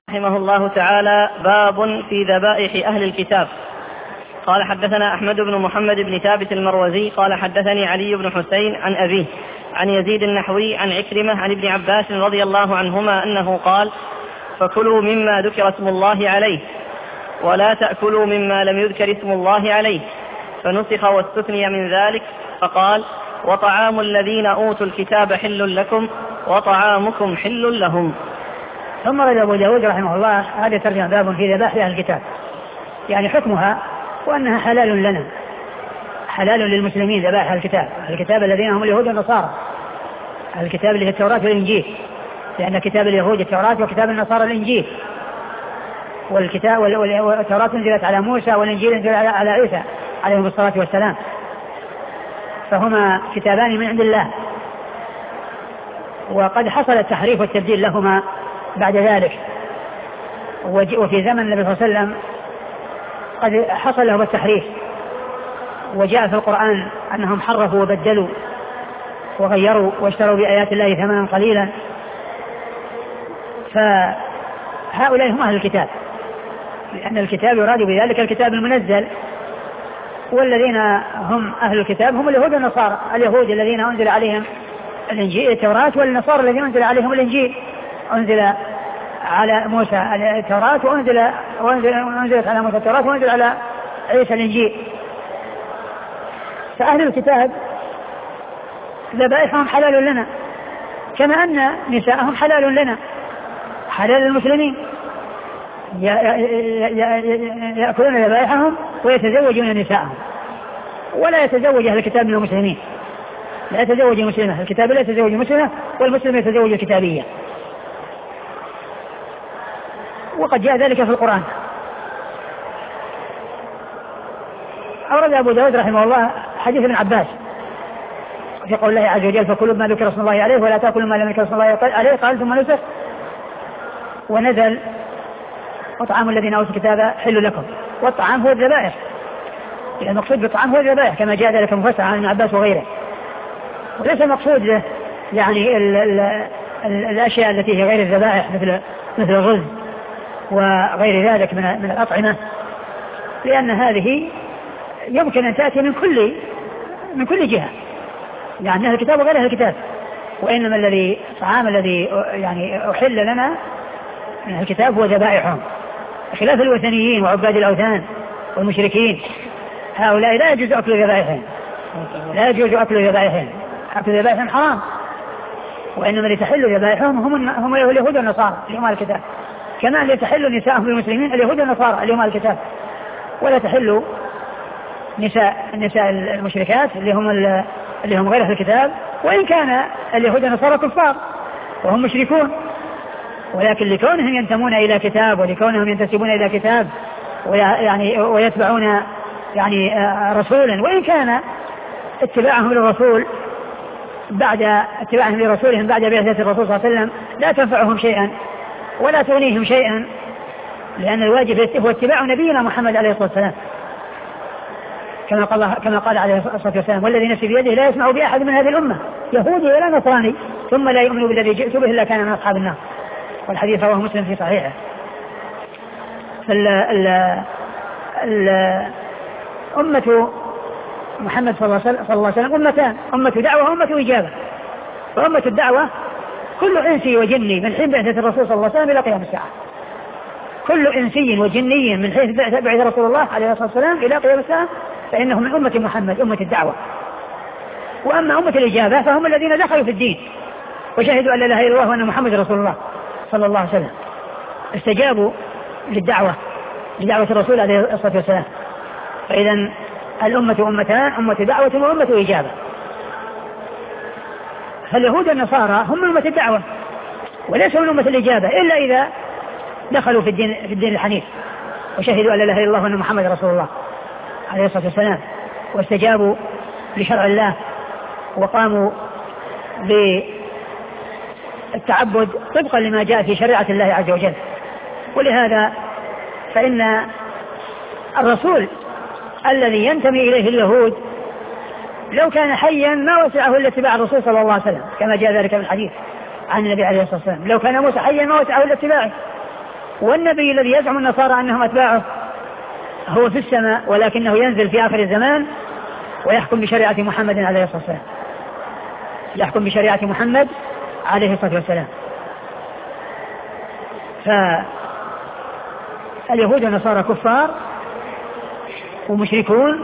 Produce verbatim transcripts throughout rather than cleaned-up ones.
رحمه الله تعالى. باب في ذبائح أهل الكتاب. قال حدثنا أحمد بن محمد بن ثابت المروزي قال حدثني علي بن حسين عن أبيه عن يزيد النحوي عن عكرمة عن ابن عباس رضي الله عنهما أنه قال: فكلوا مما ذكر اسم الله عليه ولا تأكلوا مما لم يذكر اسم الله عليه، فنسخ واستثني من ذلك فقال: وطعام الذين أوتوا الكتاب حل لكم وطعامكم حل لهم. ثم رد أبو داود رحمه الله هذا ترجمة باب في ذبائح أهل الكتاب، يعني حكمها وأنها حلال لنا، حلال للمسلمين ذبائح الكتاب، الكتاب الذين هم اليهود والنصارى، الكتاب اللي هي التوراة والإنجيل، لأن كتاب اليهود التوراة وكتاب النصارى الإنجيل، والكتاب والتوراة نزلت على موسى والإنجيل نزل على عيسى عليهم الصلاة والسلام، فهما كتابان من عند الله، وقد حصل التحريف والتبديل لهما بعد ذلك، وفي زمن النبي صلى الله عليه وسلم قد حصل لهم التحريف، وجاء في القرآن أنهم حرفوا وبدلوا وغيروا واشتروا بآيات الله ثمنا قليلا، فهؤلاء هم أهل الكتاب، لأن الكتاب يراد بذلك الكتاب المنزل، والذين هم أهل الكتاب هم اليهود والنصارى، اليهود الذين أنزل عليهم الإنجيل التوراة، والنصارى الذين أنزل عليهم الإنجيل، أنزل على موسى التوراة وأنزل وأنزلت على موسى التوراة وأنزل على عيسى الإنجيل. فأهل الكتاب ذبائحهم حلال لنا، كما أن نساءهم حلال لنا، حلال للمسلمين، يأكلون ذبائحهم ويتزوجون نساءهم، ولا يتزوج أهل الكتاب من المسلمين، لا يتزوج مسلمة، الكتاب لا يتزوج مسلمة، والمسلم يتزوج الكتابية، وقد جاء ذلك في القرآن. أورد أبو داود رحمه الله حديث ابن عباس في قول الله عز وجل: فكلوا ما ذكر اسم الله عليه ولا تأكلوا ما لم يذكر اسم الله عليه، قال ثم نسخ ونزل: وطعام الذين أوتوا الكتاب حل لكم. والطعام هو الذبائح، يعني المقصود بالطعام هو الذبائح كما جاء ذلك مفسر عن ابن عباس وغيره، وليس المقصود له يعني ال ال ال الأشياء التي هي غير الذبائح مثل مثل الرز وغير ذلك من من الأطعمة، لأن هذه يمكن أن تأتي من كل من كل جهة، يعني أهل الكتاب وغير أهل الكتاب، وإنما الذي الطعام الذي يعني أحل لنا من أهل الكتاب هو ذبائحهم، خلاف الوثنيين وعباد الأوثان والمشركين، هؤلاء لا يجوز أكل ذبائحهم، لا يجوز أكل ذبائحهم، أكل ذبائحهم حرام، وإنما اللي تحل ذبائحهم هم هم اليهود والنصارى اللي هم أهل الكتاب، كما اللي تحل نساءهم للمسلمين اليهود والنصارى اللي هم أهل الكتاب، ولا تحل نساء النساء المشركات اللي هم اللي هم غير أهل الكتاب، وإن كان اليهود والنصارى كفار وهم مشركون، ولكن لكونهم ينتمون إلى كتاب ولكونهم ينتسبون إلى كتاب ويعني ويتبعون يعني رسولا، وإن كان اتباعهم للرسول بعد اتباعهم لرسولهم بعد بعثة الرسول صلى الله عليه وسلم لا تنفعهم شيئا ولا تغنيهم شيئا، لأن الواجب هو اتباع نبينا محمد عليه الصلاة والسلام، كما قال كما قال عليه الصلاة والسلام: والذي نفسي بيده لا يسمع بأحد من هذه الأمة يهودي ولا نصراني ثم لا يؤمن بالذي جئت به إلا كان من أصحاب النار. والحديث رواه مسلم في صحيحه. أمة محمد صلى الله عليه وسلم أمتان: أمة دعوة وأمة إجابة. فأمة الدعوة كل إنسي وجني من حين بعثة الرسول صلى الله عليه وسلم إلى قيام الساعة، كل إنسي وجني من حين بعث رسول الله عليه الصلاة والسلام إلى قيام الساعة فإنهم من أمة محمد أمة الدعوة. وأما أمة الإجابة فهم الذين دخلوا في الدين وشهدوا أن لا إله إلا الله وأن محمد رسول الله صلى الله عليه وسلم، استجابوا للدعوة لدعوة الرسول عليه الصلاة والسلام. فإذا الأمة أمتان: أمة دعوة وأمة إجابة. فاليهود والنصارى هم أمة الدعوة وليسوا من أمة الإجابة إلا إذا دخلوا في الدين في الدين الحنيف وشهدوا أن لا إله إلا الله وأن محمد رسول الله عليه الصلاة والسلام، واستجابوا لشرع الله وقاموا بالتعبد طبقا لما جاء في شريعة الله عز وجل. ولهذا فإن الرسول الذي ينتمي إليه اليهود لو كان حيا ما وسعه إلا اتباع الرسول صلى الله عليه وسلم، كما جاء ذلك في الحديث عن النبي عليه الصلاة والسلام: لو كان موسى حيا ما وسعه إلا اتباعه. والنبي الذي يزعم النصارى أنهم أتباعه هو في السماء ولكنه ينزل في آخر الزمان ويحكم بشريعة محمد عليه الصلاة والسلام، يحكم بشريعة محمد عليه الصلاة والسلام. فاليهود والنصارى كفار ومشركون،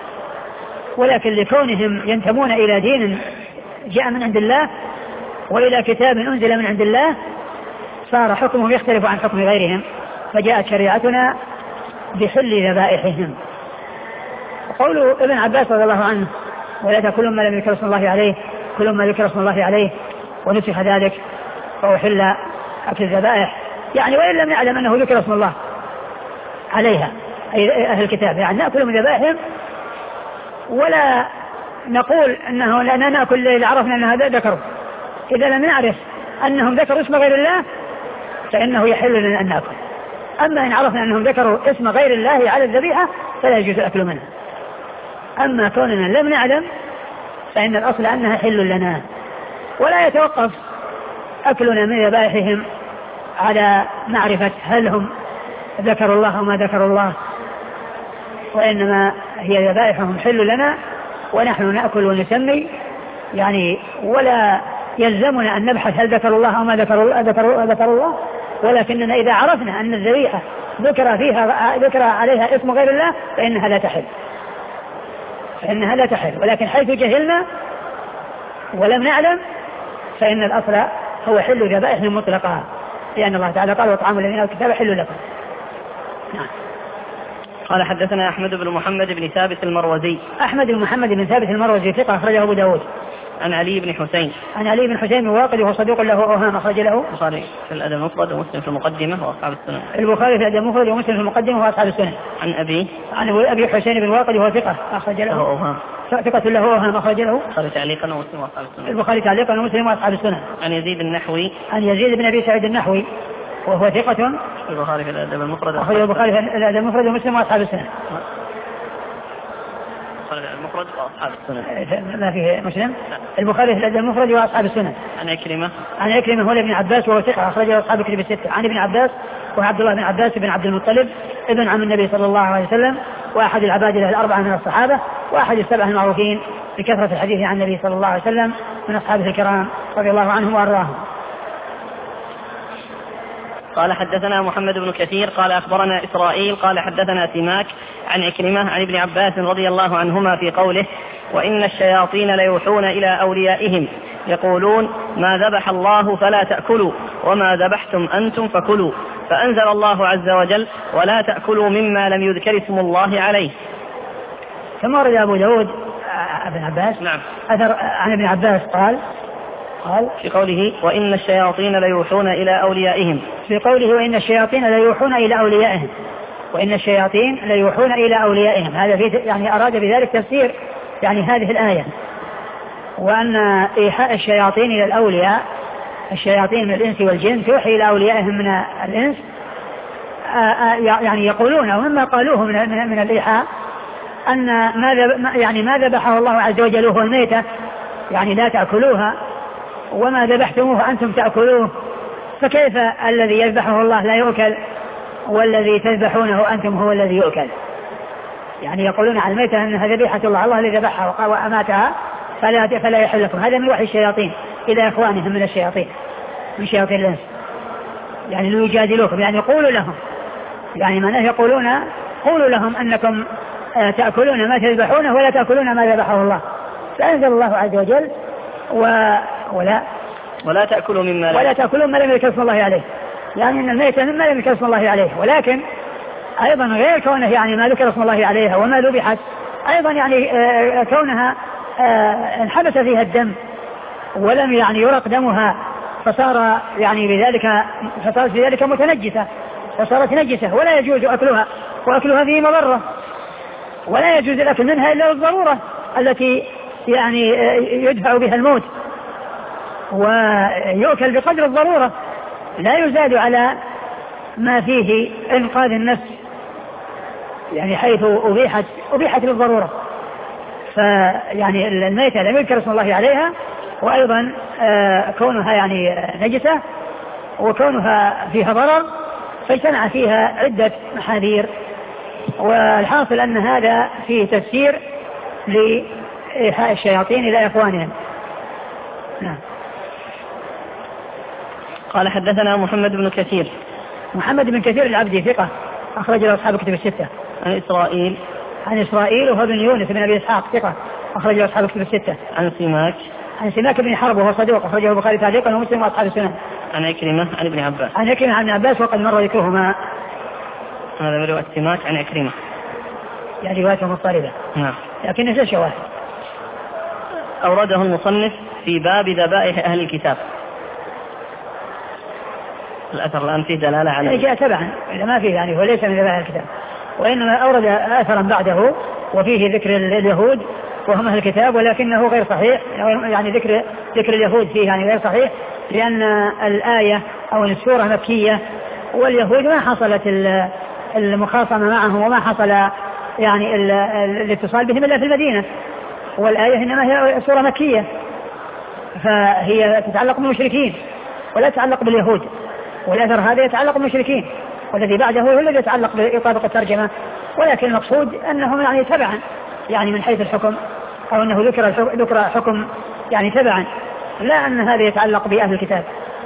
ولكن لكونهم ينتمون إلى دين جاء من عند الله وإلى كتاب أنزل من عند الله صار حكمهم يختلف عن حكم غيرهم، فجاءت شريعتنا بحل ذبائحهم. وقول ابن عباس رضي الله عنه ولا تأكلوا ما لم يذكر اسم الله عليه، كل ما ذكر اسم الله عليه ونسخ ذلك فأحل أكل الذبائح، يعني وإن لم نعلم أنه ذكر اسم الله عليها أي أهل الكتاب، يعني نأكل من ذبائحهم ولا نقول أنه لا نأكل إذا عرفنا أن هذا ذكروا، إذا لم نعرف أنهم ذكروا اسم غير الله فإنه يحل لنا أن نأكل. أما إن عرفنا أنهم ذكروا اسم غير الله على الذبيحة فلا يجوز الأكل منها. أما كوننا لم نعلم فإن الأصل أنها حل لنا، ولا يتوقف أكلنا من ذبائحهم على معرفة هل هم ذكروا الله أو ما ذكروا الله، وإنما هي ذبائحهم حل لنا ونحن نأكل ونسمي يعني، ولا يلزمنا أن نبحث هل ذكروا الله أو ما ذكروا ذكروا ذكروا الله، ولكننا إذا عرفنا أن الذبيحة ذكر فيها ذكر عليها اسم غير الله فإنها لا تحل، فإنها لا تحل. ولكن حيث جهلنا ولم نعلم فإن الأصل هو حل ذبائحهم مطلقا، لأن الله تعالى قال وطعام الذين أوتوا الكتاب حل لكم. نعم. قال حدثنا أحمد بن محمد بن ثابت المروزي. أحمد بن محمد بن ثابت المروزي ثقة أخرجه أبو داود. عن علي بن حسين. عن علي بن حسين الواقدي وهو صدوق له أوهام أخرج له البخاري في الأدب المفرد ومسلم في المقدمة وأصحاب السنن. البخاري في الأدب المفرد ومسلم في المقدمة وأصحاب السنن. عن أبي عن أبي حسين بن واقدي وهو ثقة أخرج له أوهام. ثقة له أوهام أخرج له البخاري تعليقا ومسلم وأصحاب السنن. البخاري تعليقا ومسلم وأصحاب السنن. عن يزيد النحوي. عن يزيد بن أبي سعيد النحوي وهو ثقة البخاري في الأدب المفرد أخرج البخاري في الأدب المفرد ومسلم وأصحاب السنن. المفرد وأصحاب السنن. ما فيه مسلم؟ البخاري في الأدب المفرد وأصحاب السنن. عن عكرمة. عن عكرمة هو ابن عباس وهو ثقة أخرجه أصحاب الكتب الستة. عن ابن عباس وعبد الله بن عباس بن عبد المطلب ابن عم النبي صلى الله عليه وسلم وأحد العبادلة الأربعة من الصحابة وأحد السبعة المعروفين بكثرة الحديث عن النبي صلى الله عليه وسلم من أصحابه الكرام رضي الله عنهم وأرضاهم. قال حدثنا محمد بن كثير قال أخبرنا إسرائيل قال حدثنا سماك عن عكرمة عن ابن عباس رضي الله عنهما في قوله وإن الشياطين ليوحون إلى أوليائهم يقولون ما ذبح الله فلا تأكلوا وما ذبحتم أنتم فكلوا، فأنزل الله عز وجل ولا تأكلوا مما لم يذكر اسم الله عليه. ثم ورد أبو داود ابن عباس نعم أثر عن ابن عباس قال قال في قوله وإن الشياطين ليوحون إلى أوليائهم، في قوله وإن الشياطين ليوحون إلى أوليائهم، وإن الشياطين ليوحون إلى أوليائهم، هذا في يعني أراد بذلك تفسير يعني هذه الآية، وأن إيحاء الشياطين إلى الأولياء، الشياطين من الإنس والجن توحي إلى أوليائهم من الإنس، يعني يقولون أو مما قالوه من من الإيحاء أن ما يعني ما ذبحه الله عز وجل هو الميتة، يعني لا تأكلوها، وما ذبحتموه أنتم تأكلوه، فكيف الذي يذبحه الله لا يؤكل والذي تذبحونه أنتم هو الذي يؤكل؟ يعني يقولون على الميتة أنها ذبيحة الله، الله الذي ذبحها وأماتها فلا فلا يحل لكم. هذا من وحي الشياطين إلى إخوانهم من الشياطين من شياطين الإنس، يعني ليجادلوكم، يعني قولوا لهم، يعني من يقولون قولوا لهم أنكم تأكلون ما تذبحونه ولا تأكلون ما ذبحه الله. فأنزل الله عز وجل و ولا ولا تأكلوا مما ولا تأكلوا ما لم يذكر اسم الله عليه، يعني أن الميتة مما لم يذكر اسم الله عليه، ولكن أيضا غير كونه يعني ما ذكر اسم الله عليها وما ذبحت، أيضا يعني آه كونها آه انحبس فيها الدم ولم يعني يرق دمها فصار يعني بذلك فصارت بذلك متنجسة وصارت نجسة ولا يجوز أكلها، وأكلها فيه مضرة، ولا يجوز الأكل منها إلا الضرورة التي يعني يدفع بها الموت، ويؤكل بقدر الضرورة لا يزاد على ما فيه إنقاذ النفس، يعني حيث أبيحت أبيحت للضرورة. فيعني الميتة لم يذكر اسم الله عليها، وأيضا كونها يعني نجسة وكونها فيها ضرر، فاجتمع فيها عدة محاذير، والحاصل أن هذا فيه تفسير لإيحاء الشياطين إلى إخوانهم. نعم. قال حدثنا محمد بن كثير. محمد بن كثير العبدي ثقة أخرج له أصحاب الكتب الستة. عن إسرائيل. عن إسرائيل وهو بن يونس بن أبي إسحاق ثقة أخرج له أصحاب الكتب الستة. عن سماك. عن سماك بن حرب وهو صدوق أخرجه البخاري تعليقا ومسلم وأصحاب السنن. عن عكرمة عن ابن عباس. عن عكرمة عن ابن عباس وقد مر ذكرهما. هذا رواية سماك عن عكرمة، يعني رواية مضطربة. نعم. لكن نفس شواهد. أورده المصنف في باب ذبائح أهل الكتاب. الأثر الآن فيه دلالة على جاء تبعا إذا ما فيه، يعني هو ليس من ذبائح الكتاب، وإنما أورد أثرا بعده وفيه ذكر اليهود وهم أهل الكتاب، ولكنه غير صحيح، يعني ذكر ذكر اليهود فيه يعني غير صحيح، لأن الآية أو السورة مكية، واليهود ما حصلت المخاصمة معهم وما حصل يعني الاتصال بهم إلا في المدينة، والآية إنما هي سورة مكية فهي تتعلق بالمشركين ولا تتعلق باليهود، والأثر هذا يتعلق بالمشركين، والذي بعده هو الذي يتعلق بإطابق الترجمة، ولكن المقصود أنهم يعني تبعا يعني من حيث الحكم، أو أنه ذكر ذكر حكم يعني تبعا، لا أن هذا يتعلق بأهل الكتاب.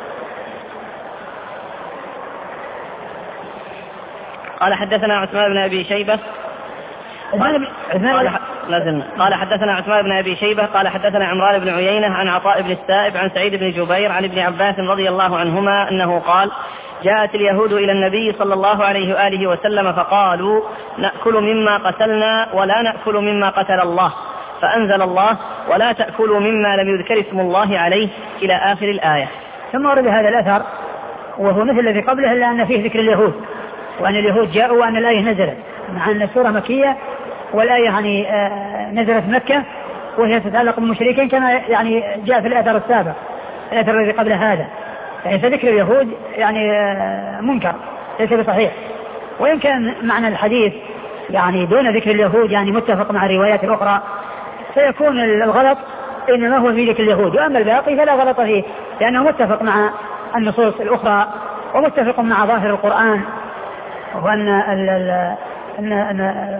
قال حدثنا عثمان بن أبي شيبة. قال, قال, قال حدثنا عثمان بن أبي شيبة قال حدثنا عمران بن عيينة عن عطاء بن السائب عن سعيد بن جبير عن ابن عباس رضي الله عنهما أنه قال: جاءت اليهود إلى النبي صلى الله عليه وآله وسلم فقالوا: نأكل مما قتلنا ولا نأكل مما قتل الله، فأنزل الله: ولا تأكلوا مما لم يذكر اسم الله عليه إلى آخر الآية. ثم ورد هذا الأثر وهو مثل الذي قبله، إلا أن فيه ذكر اليهود، وأن اليهود جاءوا وأن الآية نزلت، مع أن السورة مكية والآية يعني نزلت مكة وهي تتعلق بالمشركين كما يعني جاء في الأثر السابق الأثر الذي قبل هذا، يعني فذكر اليهود يعني منكر ليس بصحيح، وإن كان معنى الحديث يعني دون ذكر اليهود يعني متفق مع الروايات الأخرى، فيكون الغلط إنما هو في ذكر اليهود، وأما الباقي فلا غلط فيه لأنه متفق مع النصوص الأخرى ومتفق مع ظاهر القرآن، وأن ال ال أن أن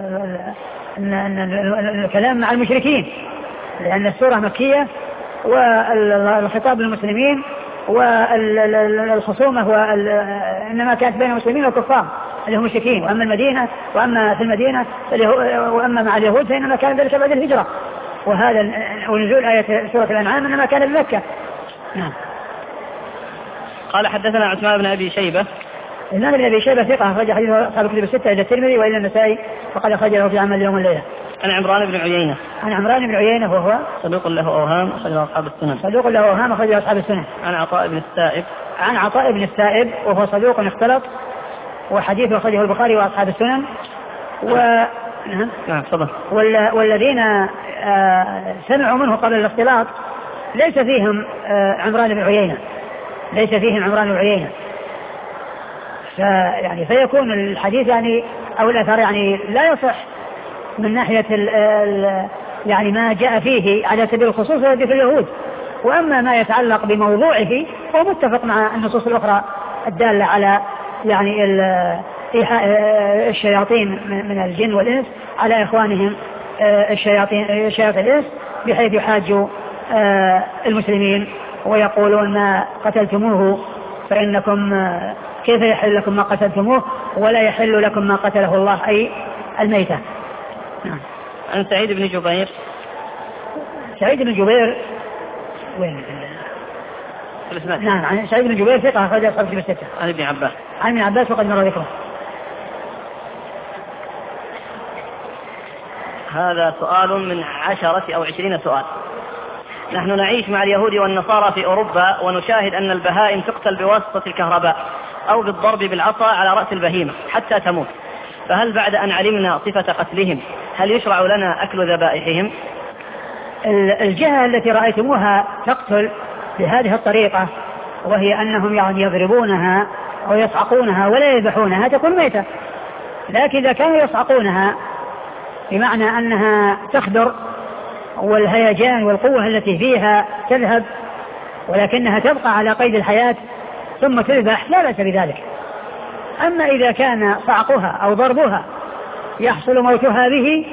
أن أن الكلام مع المشركين، لأن السورة مكية والخطاب للمسلمين والخصومة إنما كانت بين المسلمين والكفار اللي هم مشركين، وأما المدينة وأما في المدينة وأما مع اليهود فإنما كان ذلك بعد الهجرة، وهذا ونزول آية سورة الأنعام إنما كان بمكة. نعم. قال حدثنا عثمان بن أبي شيبة. الإمام ابن أبي شيبة ثقة أخرج حديثه أصحاب الكتب الستة إلى الترمذي وإلى النسائي، وقد أخرج له في عمل اليوم والليلة. عن عمران بن عيينة. عن عمران بن عيينة وهو صدوق له أوهام أخرج له أصحاب السنن. صدوق له أوهام أخرج له أصحاب السنن. عن عطاء بن السائب. عن عطاء بن السائب وهو صدوق اختلط، وحديثه أخرجه البخاري وأصحاب السنن. و نعم تفضل. وال... والذين آه سمعوا منه قبل الاختلاط ليس فيهم آه عمران بن عيينة، ليس فيهم عمران بن عيينة، فيعني فيكون الحديث يعني أو الأثر يعني لا يصح من ناحية ال ال يعني ما جاء فيه على سبيل الخصوص الذي في اليهود، وأما ما يتعلق بموضوعه هو متفق مع النصوص الأخرى الدالة على يعني إيحاء الشياطين من الجن والإنس على إخوانهم الشياطين شياطين الإنس، بحيث يحاجوا المسلمين ويقولون: ما قتلتموه فإنكم كيف يحل لكم ما قتلتموه ولا يحل لكم ما قتله الله، أي الميتة. نعم. عن سعيد بن جبير. سعيد بن جبير وين؟ نعم. عن سعيد بن جبير ثقة أخرج أصحاب الكتب الستة. عن ابن عباس. عن ابن عباس وقد مر ذكره. هذا سؤال من عشرة أو عشرين سؤال. نحن نعيش مع اليهود والنصارى في أوروبا ونشاهد أن البهائم تقتل بواسطة الكهرباء أو بالضرب بالعصا على رأس البهيمة حتى تموت، فهل بعد أن علمنا صفة قتلهم هل يشرع لنا أكل ذبائحهم؟ الجهة التي رأيتموها تقتل بهذه الطريقة وهي أنهم يعني يضربونها أو يصعقونها ولا يذبحونها تكون ميتة، لكن إذا كانوا يصعقونها بمعنى أنها تخدر والهيجان والقوة التي فيها تذهب ولكنها تبقى على قيد الحياة ثم تذبح لا بأس بذلك، أما إذا كان صعقها أو ضربها يحصل موتها به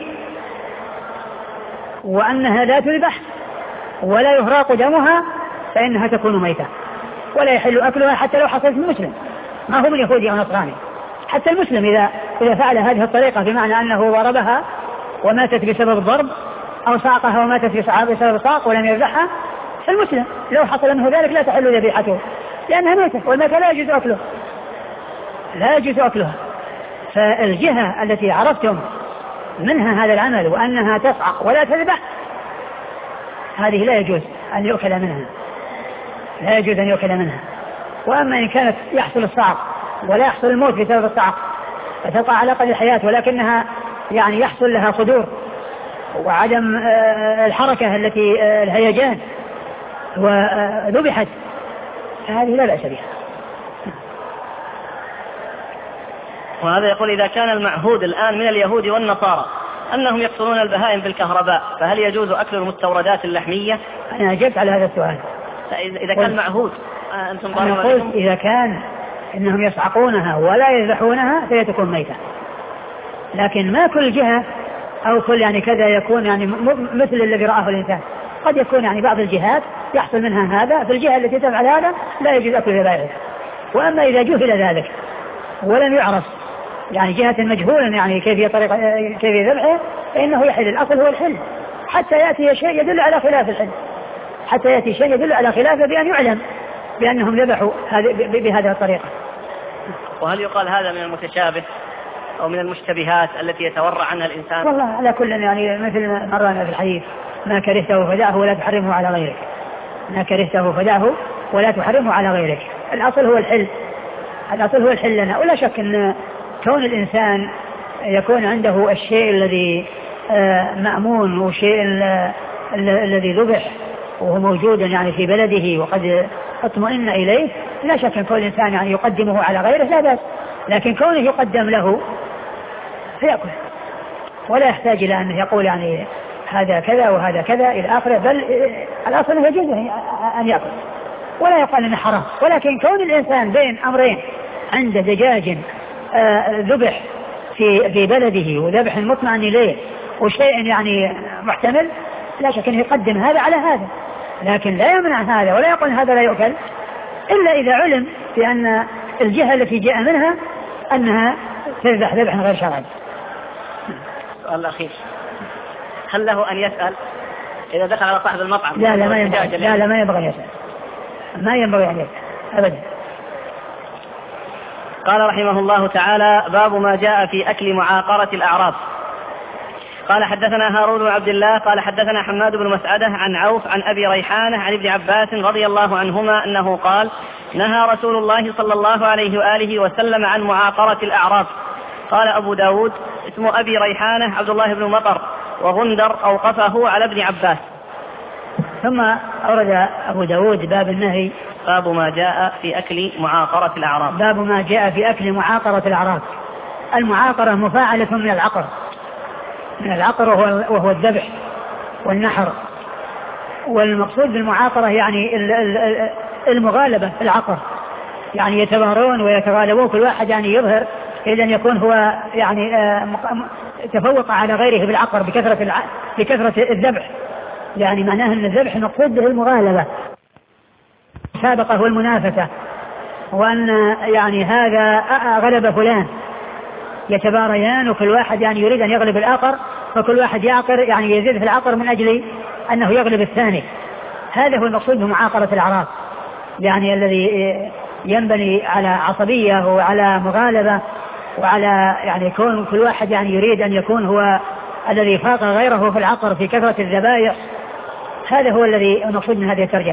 وأنها لا تذبح ولا يهراق دمها فإنها تكون ميتة ولا يحل أكلها حتى لو حصلت من مسلم ما هو من يهودي أو نصراني. حتى المسلم إذا إذا فعل هذه الطريقة بمعنى أنه ضربها وماتت بسبب الضرب أو صعقها وماتت بسبب الصعق ولم يذبحها المسلم لو حصل منه ذلك لا تحل ذبيحته لأنها ميتة والميتة لا يجوز أكله لا يجوز أكلها. فالجهة التي عرفتم منها هذا العمل وأنها تصعق ولا تذبح هذه لا يجوز أن يؤكل منها لا يجوز أن يؤكل منها. وأما إن كانت يحصل الصعق ولا يحصل الموت بسبب الصعق فتقع على قدر الحياة ولكنها يعني يحصل لها صدور وعدم الحركة التي الهيجان وذبحت هذه لا بأس بها. وهذا يقول إذا كان المعهود الآن من اليهود والنصارى أنهم يقتلون البهائم بالكهرباء فهل يجوز أكل المستوردات اللحمية؟ أنا أجبت على هذا السؤال. إذا كان معهود أنتم قلت إذا كان إنهم يصعقونها ولا يذبحونها فهي تكون ميتة لكن ما كل جهة أو كل يعني كذا يكون يعني مثل الذي رآه الإنسان. قد يكون يعني بعض الجهات يحصل منها هذا في الجهة التي تفعل هذا لا يجوز أكل ذبائحها. وأما إذا جهل ذلك ولم يعرف يعني جهة مجهولا يعني كيف طريقة كيف ذبحه فإنه يحل. الأصل هو الحل حتى يأتي شيء يدل على خلاف الحل حتى يأتي شيء يدل على خلافه بأن يعلم بأنهم ذبحوا بهذه الطريقة. وهل يقال هذا من المتشابه أو من المشتبهات التي يتورع عنها الإنسان؟ والله على كل يعني مثل ما مرنا في الحديث ما كرهته فدعه ولا تحرمه على غيرك ما كرهته فدعه ولا تحرمه على غيرك. الأصل هو الحل الأصل هو الحل لنا. ولا شك أن كون الإنسان يكون عنده الشيء الذي مأمون والشيء الذي ذبح وهو موجود يعني في بلده وقد اطمئن إليه لا شك أن كل إنسان يعني يقدمه على غيره لا بأس. لكن كونه يقدم له فيأكل ولا يحتاج إلى أن يقول يعني هذا كذا وهذا كذا إلى آخره بل الأصل يجوز أن يأكل ولا يقال أنه حرام. ولكن كون الإنسان بين أمرين عند دجاج ذبح في في بلده وذبح مطمئن إليه وشيء يعني محتمل لا شك أنه يقدم هذا على هذا. لكن لا يمنع هذا ولا يقول هذا لا يؤكل إلا إذا علم بأن الجهة التي جاء منها أنها تذبح ذبحا غير شرعي. السؤال الأخير هل له أن يسأل إذا دخل على صاحب المطعم؟ لا لا ما ينبغي لا لا ما ينبغي أن يسأل ما ينبغي أن يسأل أبدا. قال رحمه الله تعالى باب ما جاء في أكل معاقرة الأعراب. قال حدثنا هارون بن عبد الله قال حدثنا حماد بن مسعدة عن عوف عن أبي ريحانة عن ابن عباس رضي الله عنهما أنه قال نهى رسول الله صلى الله عليه وآله وسلم عن معاقرة الأعراب. قال أبو داود اسم أبي ريحانة عبد الله بن مطر وغندر أوقفه على ابن عباس. ثم أورد أبو داود باب النهي باب ما جاء في أكل معاقرة الأعراب. باب ما جاء في أكل معاقرة الأعراب. المعاقرة مفاعلة من العقر من العقر وهو, وهو الذبح والنحر. والمقصود بالمعاقرة يعني المغالبة في العقر يعني يتبارون ويتغالبون كل واحد يعني يظهر إذن يكون هو يعني تفوق على غيره بالعقر بكثرة الع... بكثرة الذبح يعني معناه أن الذبح مقصود به المغالبة سابقة والمنافسة وأن يعني هذا غلب فلان يتباريان وكل واحد يعني يريد أن يغلب الآخر فكل واحد يعقر يعني يزيد في العقر من أجل أنه يغلب الثاني. هذا هو المقصود بمعاقرة الأعراب يعني الذي ينبني على عصبية وعلى مغالبة وعلى يعني يكون كل واحد يعني يريد أن يكون هو الذي فاق غيره في العقر في كثرة الذبائح. هذا هو الذي المقصود من هذه الترجمة.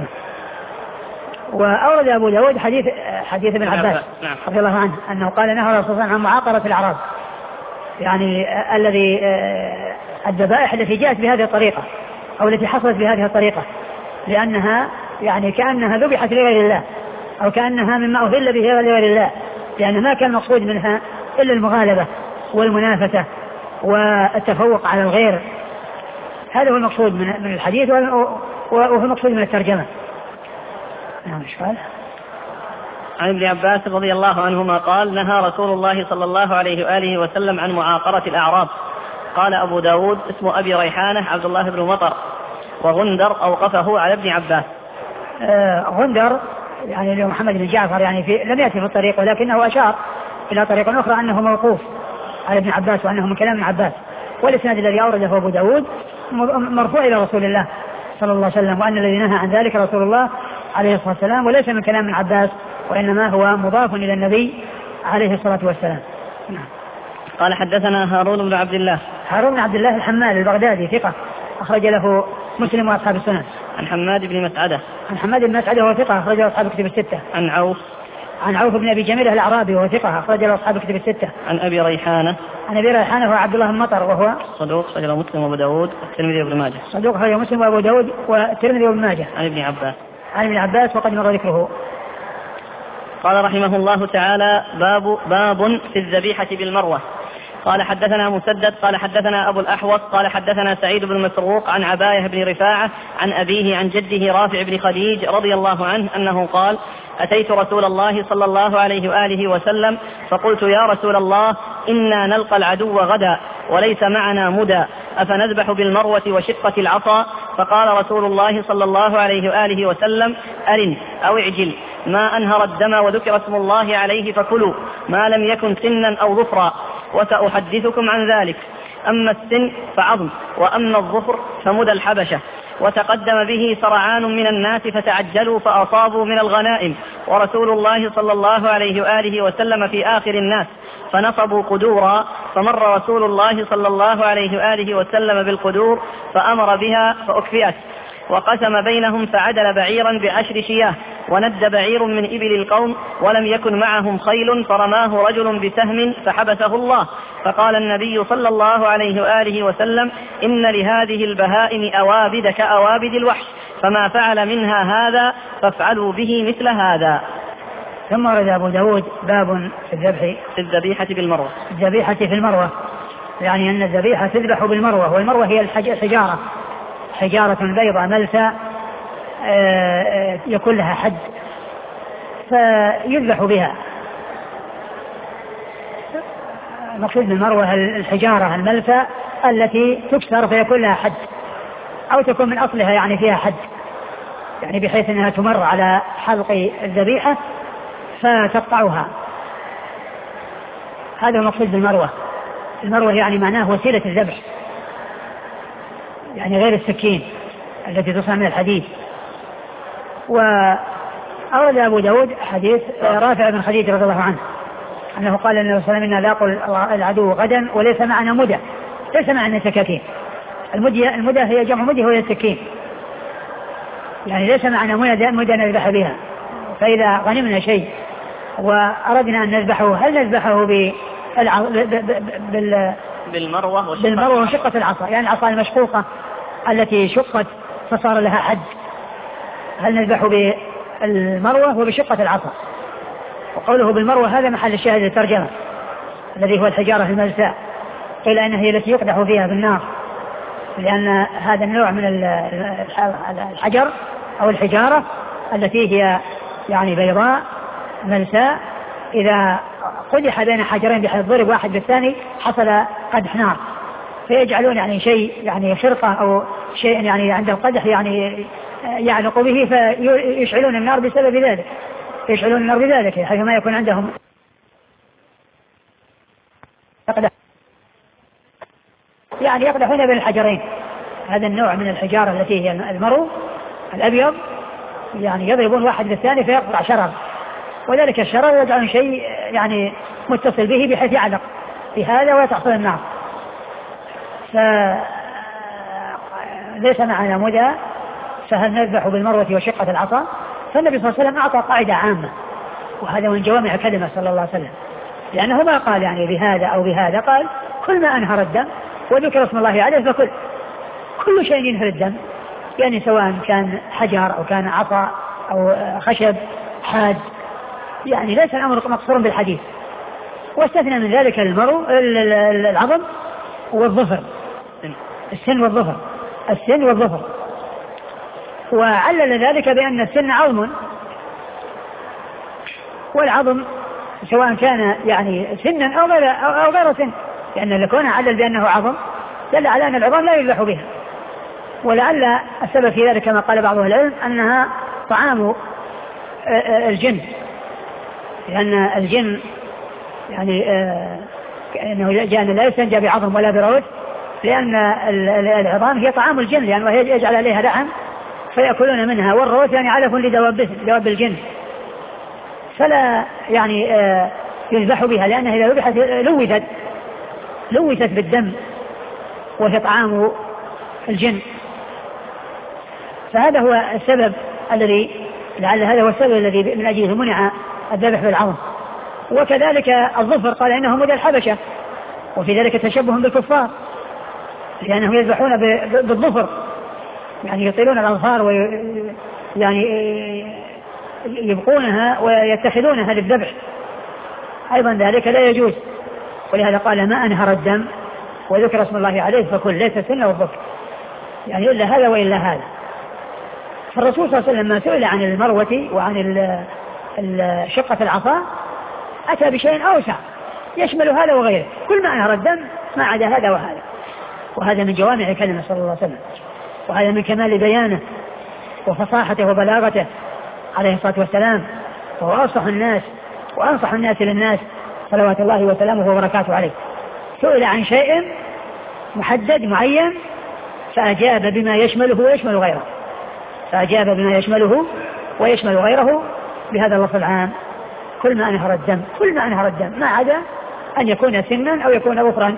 وأورد أبو داود حديث حديث ابن عباس رضي الله عنه أنه قال نهى رسول الله عن معاقرة الأعراب يعني الذي الذبائح التي جاءت بهذه الطريقة أو التي حصلت بهذه الطريقة لأنها يعني كأنها ذبحت لغير الله أو كأنها مما أهل به لغير الله لأن ما كان مقصود منها إلا المغالبة والمنافسة والتفوق على الغير. هذا هو المقصود من الحديث وهو المقصود من الترجمة. نعم إيش قال؟ عن ابن عباس رضي الله عنهما قال نهى رسول الله صلى الله عليه وآله وسلم عن معاقرة الأعراب. قال أبو داود اسم أبي ريحانة عبد الله بن مطر، وغندر أوقفه على ابن عباس. آه غندر يعني محمد بن جعفر يعني في لم يأتي في الطريق، ولكنه أشار إلى طريق أخرى أنه موقوف على ابن عباس وأنه من كلام ابن عباس، والإسناد الذي أورده أبو داود مرفوع إلى رسول الله صلى الله عليه وسلم، وأن الذي نهى عن ذلك رسول الله عليه الصلاة والسلام، وليس من كلام ابن عباس وإنما هو مضاف إلى النبي عليه الصلاة والسلام. نعم. قال حدثنا هارون بن عبد الله. هارون بن عبد الله الحمال البغدادي ثقة أخرج له مسلم وأصحاب السنن. عن حماد بن مسعدة. عن حماد بن مسعدة وهو ثقة أخرج له أصحاب الكتب الستة. عن عوف. عن عوف بن أبي جميل الأعرابي وهو ثقة أخرج له أصحاب الكتب الستة. عن أبي ريحانة. عن أبي ريحانة هو عبد الله بن مطر وهو صدوق أخرج له مسلم وأبو داود والترمذي وابن ماجه. صدوق أخرج له مسلم وأبو داود والترمذي وابن ماجه. عن ابن عباس. عن ابن عباس وقد مر ذكره. قال رحمه الله تعالى باب باب في الذبيحة بالمروة. قال حدثنا مسدد قال حدثنا أبو الأحوص قال حدثنا سعيد بن مسروق عن عباية بن رفاعة عن أبيه عن جده رافع بن خديج رضي الله عنه أنه قال أتيت رسول الله صلى الله عليه وآله وسلم فقلت يا رسول الله إنا نلقى العدو غدا وليس معنا مدى أفنذبح بالمروة وشقة العصا؟ فقال رسول الله صلى الله عليه وآله وسلم أرن أو اعجل ما أنهر الدم وذكر اسم الله عليه فكلوا ما لم يكن سنا أو ظفرا وسأحدثكم عن ذلك. أما السن فعظم وأما الظفر فمدى الحبشة. وتقدم به سرعان من الناس فتعجلوا فأصابوا من الغنائم ورسول الله صلى الله عليه وآله وسلم في آخر الناس فنصبوا قدورا فمر رسول الله صلى الله عليه وآله وسلم بالقدور فأمر بها فأكفئت وقسم بينهم فعدل بعيرا بعشر شياه وند بعير من إبل القوم ولم يكن معهم خيل فرماه رجل بسهم فحبسه الله فقال النبي صلى الله عليه وآله وسلم إن لهذه البهائم أوابد كأوابد الوحش فما فعل منها هذا فافعلوا به مثل هذا. ثم ورد أبو داود باب في الذبح في الذبيحة بالمروة. الذبيحة في المروة يعني أن الذبيحة تذبح بالمروة، والمروة هي الحجارة حجارة بيضاء ملسى يكون لها حد فيذبح بها. مقصود بالمروة الحجارة الملسى التي تكسر فيكون لها حد أو تكون من أصلها يعني فيها حد، يعني بحيث أنها تمر على حلق الذبيحة فتقطعها. هذا مقصود بالمروة. المروة يعني معناه وسيلة الذبح، يعني غير السكين التي تصنع من الحديد. وأورد أبو داود حديث رافع بن خديج رضي الله عنه أنه قال النبي صلى الله عليه وسلم إنا لاقوا العدو غدا وليس معنا مدى، ليس معنا سكاكين. المدى المدى هي جمع مدى وهي السكين، يعني ليس معنا مدى مدى نذبح بها. فإذا غنمنا شيء وأردنا أن نذبحه هل نذبحه بالع... بال... بالمروة وشقة بالمروة وشقة العصا، يعني العصا المشقوقة التي شقت فصار لها حد، هل نذبح بالمروة وبشقة العصا؟ وقوله بالمروة هذا محل الشاهد للترجمة الذي هو الحجارة الملساء، قيل أنها هي التي يقدح فيها بالنار، لأن هذا النوع من الحجر أو الحجارة التي هي يعني بيضاء ملساء إذا قدح بين حجرين بحيث ضرب واحد بالثاني حصل قدح نار، فيجعلون يعني شيء يعني خرقة أو شيء يعني عنده قدح يعني يعلق به فيشعلون النار بسبب ذلك، يشعلون النار بذلك حيث ما يكون عندهم يقدح يعني يقدحون بين الحجرين. هذا النوع من الحجارة التي هي المرو الأبيض يعني يضربون واحد بالثاني فيقطع شرر، وذلك الشرر يجعلون شيء يعني متصل به بحيث يعلق في هذا وتحصل النار. فليس معنا مدى فهل نذبح بالمروة وشقة العصا؟ فالنبي صلى الله عليه وسلم أعطى قاعدة عامة، وهذا من جوامع كلمة صلى الله عليه وسلم، لأنه ما قال يعني بهذا أو بهذا، قال كل ما أنهر الدم وذكر اسم الله عليه فكل كل شيء ينهر الدم، يعني سواء كان حجر أو كان عصا أو خشب حاد، يعني ليس الأمر مقصورا بالحديث. واستثنى من ذلك المرو العظم والظفر، السن والظفر، السن والظفر، وعلل ذلك بأن السن عظم والعظم سواء كان يعني سنا أو غير, أو غير سن، لأن لكون علل بأنه عظم دل على أن العظام لا يذبح بها. ولعل السبب في ذلك كما قال بعض العلم أنها طعام الجن، لأن الجن يعني آه أنه جاء لا يستنجى بعظم ولا بروث، لأن العظام هي طعام الجن، لأنه يجعل عليها لحم فيأكلون منها، والروث يعني علف لدواب الجن، فلا يعني آه يذبح بها، لأنها إذا ذبحت لوثت لوثت بالدم وهي طعام الجن. فهذا هو السبب الذي لعل هذا هو السبب الذي من أجله منع الذبح بالعظم. وكذلك الظفر قال إنه مدى الحبشة، وفي ذلك تشبه بالكفار، لأنهم يذبحون بالظفر، يعني يطيلون الأظفار ويعني يبقونها ويتخذونها للذبح، أيضا ذلك لا يجوز. ولهذا قال ما أنهر الدم وذكر اسم الله عليه فكل، ليس السن والظفر، يعني إلا هذا وإلا هذا. فالرسول صلى الله عليه وسلم لما سئل عن المروة وعن شقة العصا أتى بشيء أوسع يشمل هذا وغيره، كل ما أنهر الدم ما عدا هذا وهذا. وهذا من جوامع كلمة صلى الله عليه وسلم، وهذا من كمال بيانه وفصاحته وبلاغته عليه الصلاة والسلام، وهو أصح الناس وأنصح الناس للناس صلوات الله وسلامه وبركاته عليه. سئل عن شيء محدد معين فأجاب بما يشمله ويشمل غيره، فأجاب بما يشمله ويشمل غيره بهذا اللفظ العام، كل ما أنهر الدم، كل ما أنهر الدم ما عدا أن يكون سنا أو يكون ظفرا.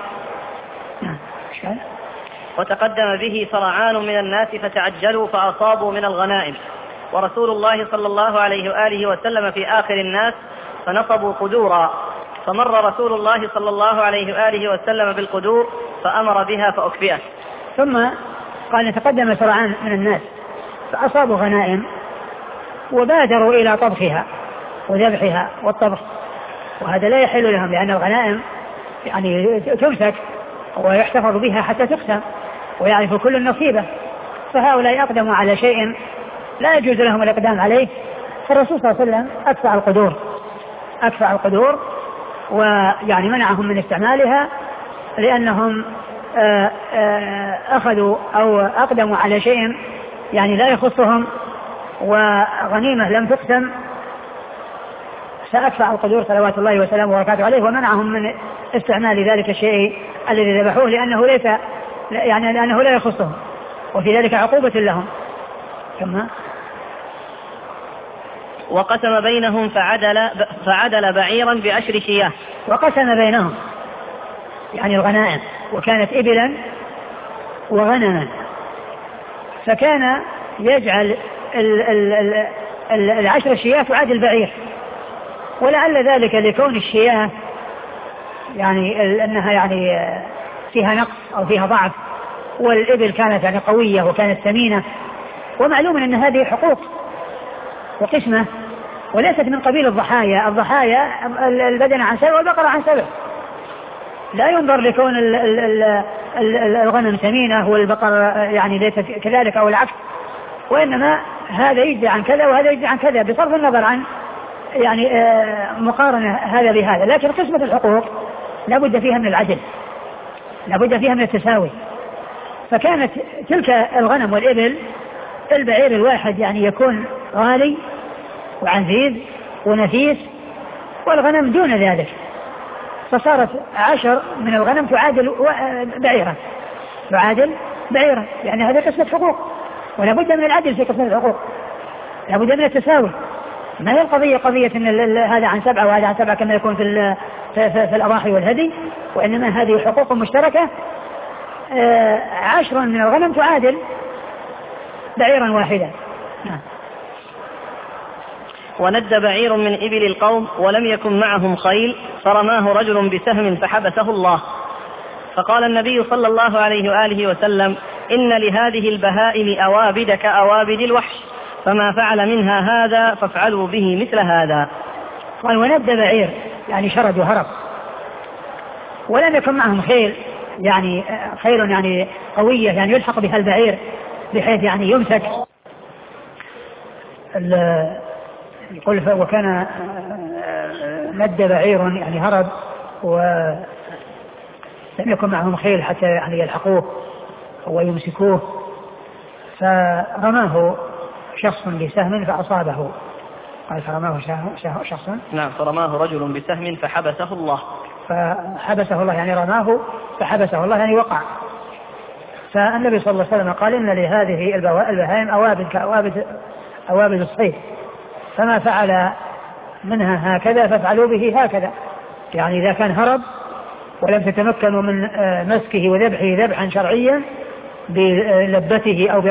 وتقدم به سرعان من الناس فتعجلوا فأصابوا من الغنائم، ورسول الله صلى الله عليه وآله وسلم في آخر الناس فنصبوا قدورا، فمر رسول الله صلى الله عليه وآله وسلم بالقدور فأمر بها فأكفئت. ثم قال تقدم سرعان من الناس فأصابوا غنائم وبادروا إلى طبخها وذبحها والطبخ، وهذا لا يحل لهم، لأن الغنائم يعني تمسك ويحتفظ بها حتى تقسم ويعرف كل النصيبة، فهؤلاء أقدموا على شيء لا يجوز لهم الإقدام عليه، فالرسول صلى الله عليه وسلم أكفأ القدور أكفأ القدور ويعني منعهم من استعمالها، لأنهم آآ آآ أخذوا أو أقدموا على شيء يعني لا يخصهم وغنيمة لم تقسم، فأكفأ القدور صلوات الله وسلامه وبركاته عليه، ومنعهم من استعمال ذلك الشيء الذي ذبحوه، لأنه ليس يعني لأنه لا يخصهم، وفي ذلك عقوبة لهم. ثم وقسم بينهم فعدل, فعدل بعيرا بعشر شياه. وقسم بينهم يعني الغنائم، وكانت إبلا وغنما، فكان يجعل ال ال ال ال العشر شياه تعادل بعير، ولعل ذلك لكون الشياه يعني أنها يعني فيها نقص أو فيها ضعف، والإبل كانت يعني قوية وكانت ثمينة، ومعلوم أن هذه حقوق وقسمة وليست من قبيل الضحايا. الضحايا البدن عن سبع والبقرة عن سبع، لا ينظر لكون الغنم ثمينة والبقر يعني ليست كذلك أو العكس، وإنما هذا يجزي عن كذا وهذا يجزي عن كذا بصرف النظر عن يعني مقارنة هذا بهذا. لكن قسمة الحقوق لابد فيها من العدل، لابد فيها من التساوي. فكانت تلك الغنم والإبل البعير الواحد يعني يكون غالي وعزيز ونفيس، والغنم دون ذلك، فصارت عشر من الغنم تعادل بعيرا تعادل بعيرا يعني هذا قسمة حقوق، ولا بد من العدل في قسمة الحقوق، لا بد من التساوي. ما هي القضية قضية ان هذا عن سبعة وهذا عن سبعة كما يكون في في, في, في الأضاحي والهدي، وإنما هذه حقوق مشتركة. عشر من الغنم تعادل بعيرا واحدا. وند بعير من إبل القوم ولم يكن معهم خيل، فرماه رجل بسهم فحبسه الله، فقال النبي صلى الله عليه وآله وسلم: إن لهذه البهائم أوابد كأوابد الوحش، فما فعل منها هذا فافعلوا به مثل هذا. قال وند بعير يعني شرد وهرب، ولم يكن معهم خيل يعني خيل يعني قوية يعني يلحق بها البعير بحيث يعني يمسك. يقول وكان مد بعير يعني هرب ولم يكن معهم خيل حتى يعني يلحقوه ويمسكوه، فرماه شخص بسهم فأصابه. قال فرماه شخص نعم فرماه رجل بسهم فحبسه الله. فحبسه الله يعني رماه فحبسه الله يعني وقع. فالنبي صلى الله عليه وسلم قال إن لهذه البهائم أوابد كأوابد أوابد الصيد، فما فعل منها هكذا فافعلوا به هكذا. يعني إذا كان هرب ولم تتمكنوا من مسكه وذبحه ذبحا شرعيا بلبته أو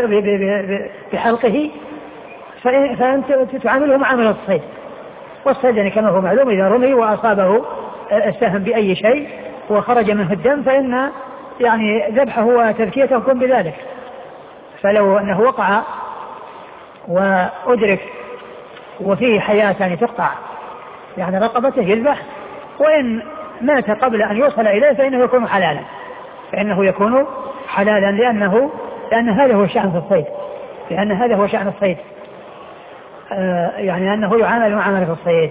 بحلقه فأنت تعامله معاملة الصيد. والصيد يعني كما هو معلوم إذا رمي وأصابه السهم بأي شيء وخرج منه الدم فإن يعني ذبحه وتذكيته يكون بذلك. فلو أنه وقع وأدرك وفيه حياة يعني تقطع يعني رقبته يذبح، وإن مات قبل أن يوصل إليه فإنه يكون حلالا فإنه يكون حلالا لأنه لأن هذا هو شأن في الصيد لأن هذا هو شأن الصيد آه يعني أنه يعامل معاملة الصيد،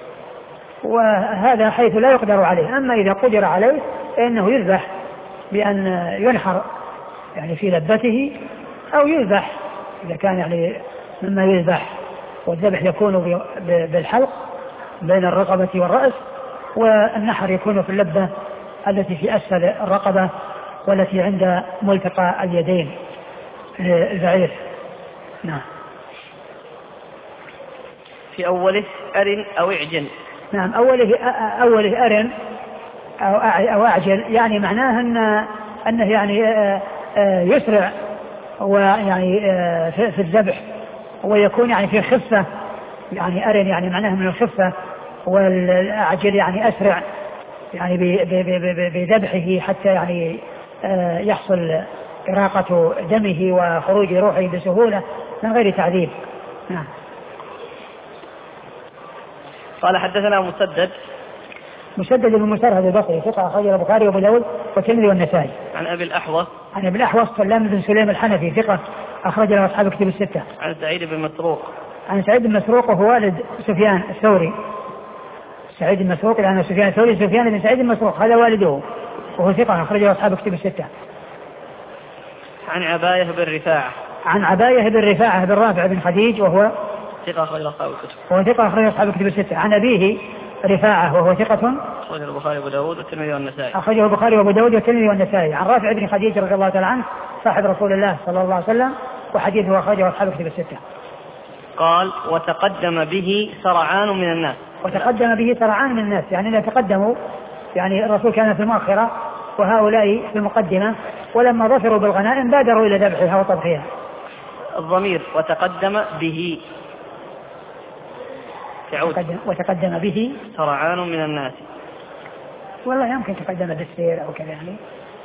وهذا حيث لا يقدر عليه. أما إذا قدر عليه فإنه يذبح بأن ينحر يعني في لبته أو يذبح إذا كان يعني مما يذبح، والذبح يكون بالحلق بين الرقبة والرأس، والنحر يكون في اللبة التي في أسفل الرقبة والتي عند ملتقى اليدين البعير. نعم. في أوله أرن أو اعجل. نعم أوله أوله أرن أو أو أعجل يعني معناه أن أنه يعني يسرع ويعني في الذبح ويكون يعني في خفة، يعني أرن يعني معناه من الخفة، والأعجل يعني أسرع يعني بذبحه حتى يعني يحصل إراقة دمه وخروج روحه بسهولة من غير تعذيب. نعم. قال حدثنا مسدد مسدد بن مسرهد البصري ثقة أخرجه البخاري وأبو داود والترمذي والنسائي. عن أبي الأحوص عن أبي الأحوص سلام بن سليم الحنفي ثقة أخرج له أصحاب كتب الستة. عن سعيد بن مسروق عن سعيد بن مسروق وهو والد سفيان الثوري. سعيد بن مسروق لأن سفيان الثوري سفيان بن سعيد بن مسروق هذا والده وهو ثقة أخرجه أصحاب كتب الستة. عن عباية بن رفاعة عن عباية بن رفاعة بن رافع بن خديج وهو ثقة أخرجه أصحاب الكتب وهو ثقة أخرجه أصحاب الكتب الستة. عن أبيه رفاعة وهو ثقة أخرجه البخاري وأبو داود والترمذي والنسائي أخرجه البخاري وأبو داود والترمذي والنسائي. عن رافع بن خديج رضي الله تعالى عنه صاحب رسول الله صلى الله عليه وسلم وحديثه أخرجه أصحاب الكتب الستة. قال وتقدم به سرعان من الناس. وتقدم به سرعان من الناس يعني إذا تقدموا يعني الرسول كان في المؤخرة وهؤلاء في المقدمة، ولما ظفروا بالغنائم بادروا إلى ذبحها وطبخها. الضمير وتقدم به تقدم وتقدم به سرعان من الناس. والله يمكن تقدم بالسير أو كذا يعني.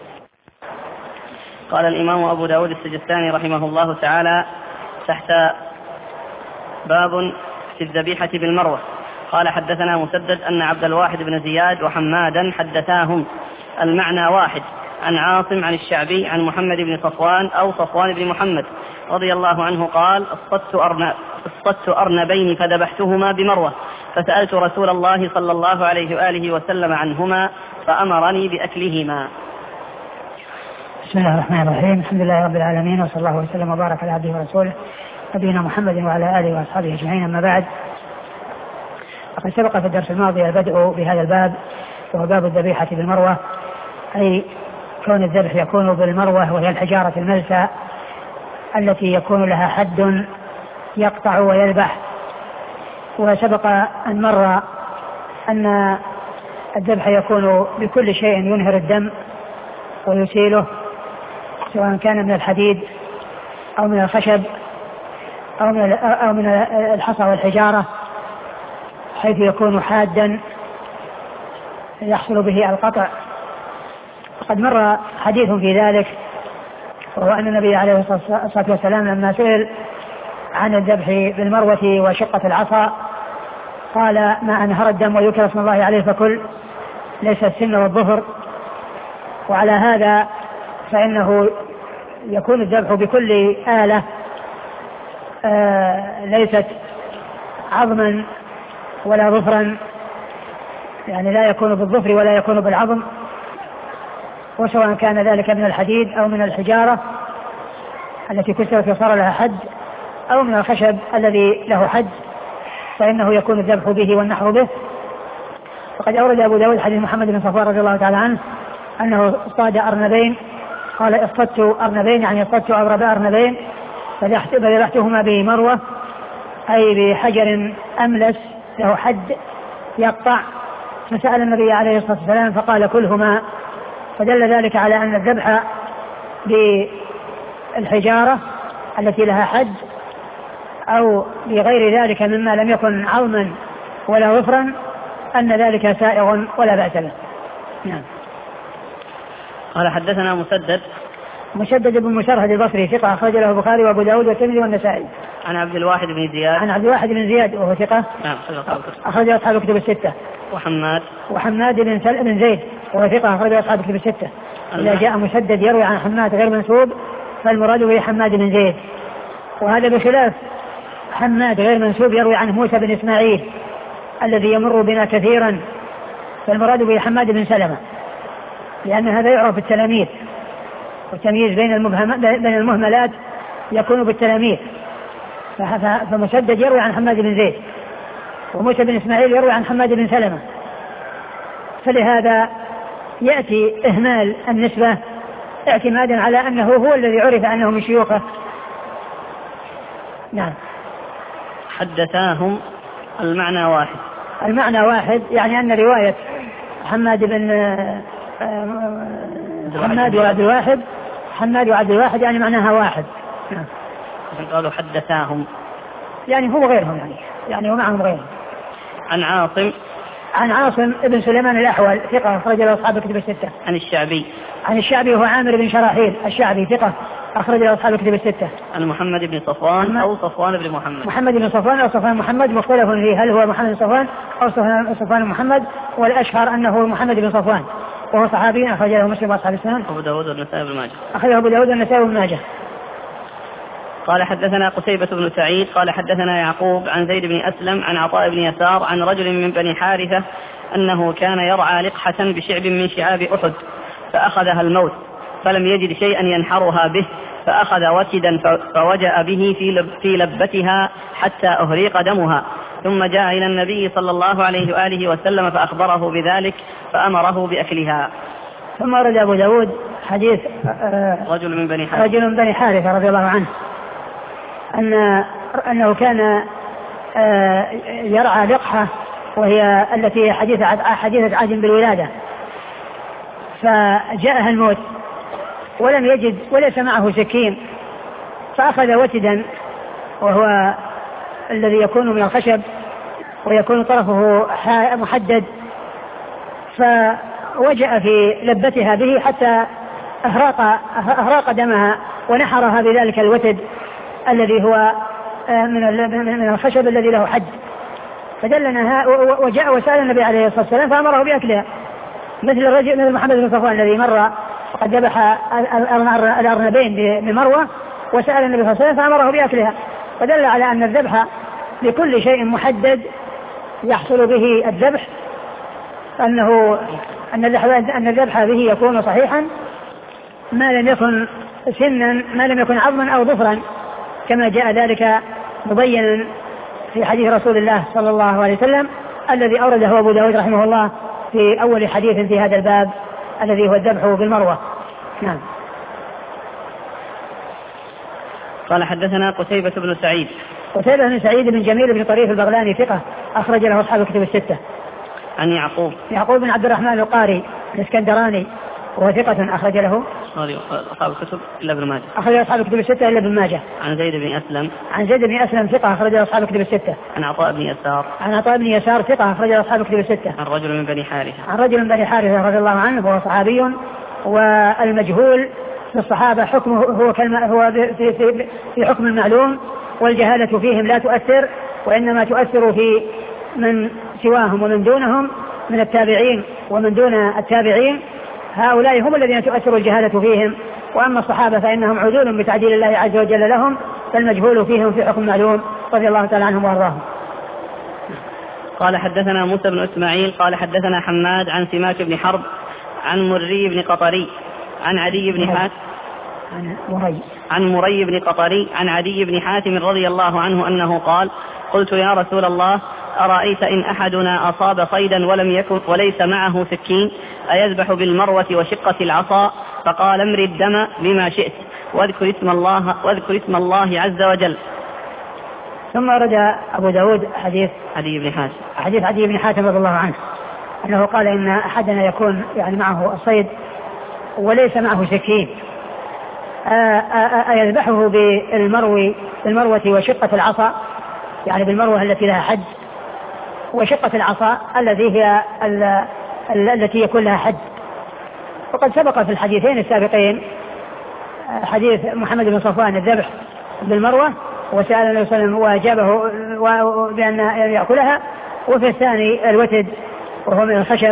قال الإمام أبو داود السجستاني رحمه الله تعالى تحت باب في الذبيحة بالمروة قال حدثنا مسدد أن عبد الواحد بن زياد وحمادا حدثاهم المعنى واحد عن عاصم عن الشعبي عن محمد بن صفوان أو صفوان بن محمد رضي الله عنه قال اصطدت أرنب اصطدت أرنبين فذبحتهما بمروة فسألت رسول الله صلى الله عليه وآله وسلم عنهما فأمرني بأكلهما. بسم الله الرحمن الرحيم. الحمد لله رب العالمين وصلى الله وسلم وبارك على عبده ورسوله نبينا محمد وعلى آله وأصحابه أجمعين. أما بعد، فقد سبق في الدرس الماضي البدء بهذا الباب وهو باب الذبيحة بالمروة، أي كون الذبح يكون بالمروة وهي الحجارة الملسى التي يكون لها حد يقطع ويذبح. وسبق أن مر أن الذبح يكون بكل شيء ينهر الدم ويسيله سواء كان من الحديد أو من الخشب أو من أو من الحصى والحجارة حيث يكون حادا يحصل به القطع. قد مر حديث في ذلك، وهو أن النبي عليه الصلاة والسلام لما سئل عن الذبح بالمروة وشقة العصا قال ما أنهر الدم ويذكر اسم الله عليه فكل، ليس السن والظفر. وعلى هذا فإنه يكون الذبح بكل آلة آه ليست عظما ولا ظفرا يعني لا يكون بالظفر ولا يكون بالعظم، وسواء كان ذلك من الحديد أو من الحجارة التي كسرت وصار لها حد أو من الخشب الذي له حد فإنه يكون الذبح به والنحر به. وقد أورد أبو داود حديث محمد بن صفوان رضي الله تعالى عنه أنه اصطاد أرنبين، قال اصطدت أرنبين يعني اصطدت أغرب أرنبين فذبحتهما بمروة أي بحجر أملس له حد يقطع، فسأل النبي عليه الصلاة والسلام فقال كلهما، فدل ذلك على أن الذبح بالحجارة التي لها حد أو بغير ذلك مما لم يكن عظما ولا ظفرا أن ذلك سائغ ولا بأس به. نعم. قال حدثنا مسدد مسدد بن مشرهد البصري ثقة أخرج له البخاري وأبو داود والترمذي والنسائي. عن عبد الواحد بن زياد عن عبد الواحد بن زياد وهو ثقة نعم أخرج أصحاب الكتب الستة. وحماد وحماد بن سل بن زيد وهو ثقة أخرج أصحاب الكتب الستة. إذا جاء مسدد يروي عن حماد غير منسوب فالمراد به حماد بن زيد، وهذا بخلاف حماد غير منسوب يروي عنه موسى بن إسماعيل الذي يمر بنا كثيرا، فالمراد به حماد بن سلمة، لأن هذا يعرف بالتلاميذ، والتمييز بين المبهم بين المهملات يكون بالتلاميذ، فمسدد يروي عن حماد بن زيد وموسى بن إسماعيل يروي عن حماد بن سلمة، فلهذا يأتي إهمال النسبة اعتمادا على أنه هو الذي عرف أنه من شيوخه. نعم. حدثاهم المعنى واحد المعنى واحد يعني أن رواية حماد بن حماد وعبد الواحد حماد وعبد الواحد يعني معناها واحد. نعم. قالوا حدثاهم يعني هو غيرهم يعني يعني ومعهم غيرهم. عن عاصم عن عاصم ابن سليمان الأحول ثقة أخرج له أصحاب الكتب الستة. عن الشعبي عن الشعبي هو عامر بن شراحيل الشعبي ثقة أخرج له أصحاب الكتب الستة. عن محمد بن صفوان أو صفوان بن محمد محمد بن صفوان أو صفوان محمد مختلف فيه هل هو محمد بن صفوان أو صفوان محمد، والأشهر أنه محمد بن صفوان وهو صحابي أخرج له مسلم وأصحاب السنن أبو داود والنسائي بن ماجه أخرجه أبو داود والنسائي بن ماجه. قال حدثنا قتيبة بن سعيد قال حدثنا يعقوب عن زيد بن أسلم عن عطاء بن يسار عن رجل من بني حارثة أنه كان يرعى لقحة بشعب من شعاب أحد فأخذها الموت فلم يجد شيئا ينحرها به فأخذ وكدا فوجأ به في لبتها حتى أهريق دمها، ثم جاء إلى النبي صلى الله عليه وآله وسلم فأخبره بذلك فأمره بأكلها. ثم ورد أبو داود حديث رجل من بني حارثة رجل من بني حارثة رضي الله عنه أن أنه كان يرعى لقحة وهي التي حديثة حديثة عهد بالولادة، فجاءها الموت ولم يجد وليس معه سكين فأخذ وتدا وهو الذي يكون من الخشب ويكون طرفه محدد، فوجأ في لبتها به حتى أهراق, أهراق دمها ونحرها بذلك الوتد الذي هو من الخشب الذي له حد، فدلنا وجاء وسأل النبي عليه الصلاة والسلام فأمره بأكلها، مثل الرجل مثل محمد بن صفوان الذي مر وقد ذبح الأرنبين بمروة وسأل النبي صلى الله عليه وسلم فأمره بأكلها، فدل على أن الذبح لكل شيء محدد يحصل به الذبح أنه أن الذبح به يكون صحيحا ما لم يكن سنا ما لم يكن عظما أو ظفرا، كما جاء ذلك مبينا في حديث رسول الله صلى الله عليه وسلم الذي أورده أبو داود رحمه الله في أول حديث في هذا الباب الذي هو الذبح بالمروة. نعم. قال حدثنا قتيبة بن سعيد قتيبة بن سعيد بن جميل بن طريف البغلاني ثقة أخرج له أصحاب الكتب الستة. عن يعقوب يعقوب بن عبد الرحمن القاري الاسكندراني وهو ثقة أخرج له أصحاب الكتب إلا ابن ماجه أخرج له أصحاب الكتب الستة إلا ابن ماجه. عن زيد بن أسلم عن زيد بن أسلم ثقة أخرج له أصحاب الكتب الستة. عن عطاء بن يسار عن عطاء بن يسار ثقة أخرج له أصحاب الكتب الستة. عن رجل من بني حارثة عن رجل من بني حارثة رضي الله عنه وهو صحابي، والمجهول في الصحابة حكمه هو كلمة هو في, في, في حكم المعلوم، والجهالة فيهم لا تؤثر وإنما تؤثر في من سواهم ومن دونهم من التابعين ومن دون التابعين، هؤلاء هم الذين تؤثر الجهالة فيهم، وأما الصحابة فإنهم عدول بتعديل الله عز وجل لهم، فالمجهول فيهم في حكم معلوم رضي الله تعالى عنهم وارضاهم. قال حدثنا موسى بن إسماعيل قال حدثنا حماد عن سماك بن حرب عن مري بن قطري عن عدي بن حاتم عن مري عن مري بن قطري عن عدي بن حاتم رضي الله عنه أنه قال قلت يا رسول الله أرأيت إن أحدنا أصاب صيدا ولم يكن وليس معه سكين أيذبح بالمروة وشقة العصا؟ فقال امر الدم بما شئت واذكر اسم الله, واذكر اسم الله عز وجل. ثم رد أبو داود حديث عدي بن حاتم حديث عدي بن حاتم رضي الله عنه أنه قال إن أحدنا يكون يعني معه الصيد وليس معه سكين أيذبحه بالمروي بالمروة وشقة العصا، يعني بالمروة التي لها حد، وشقة العصا الذي هي التي يكون لها حد. وقد سبق في الحديثين السابقين حديث محمد بن صفوان الذبح بالمروة وسأل النبي صلى الله عليه وسلم وأجابه بأن يأكلها، وفي الثاني الوتد وهو من الخشب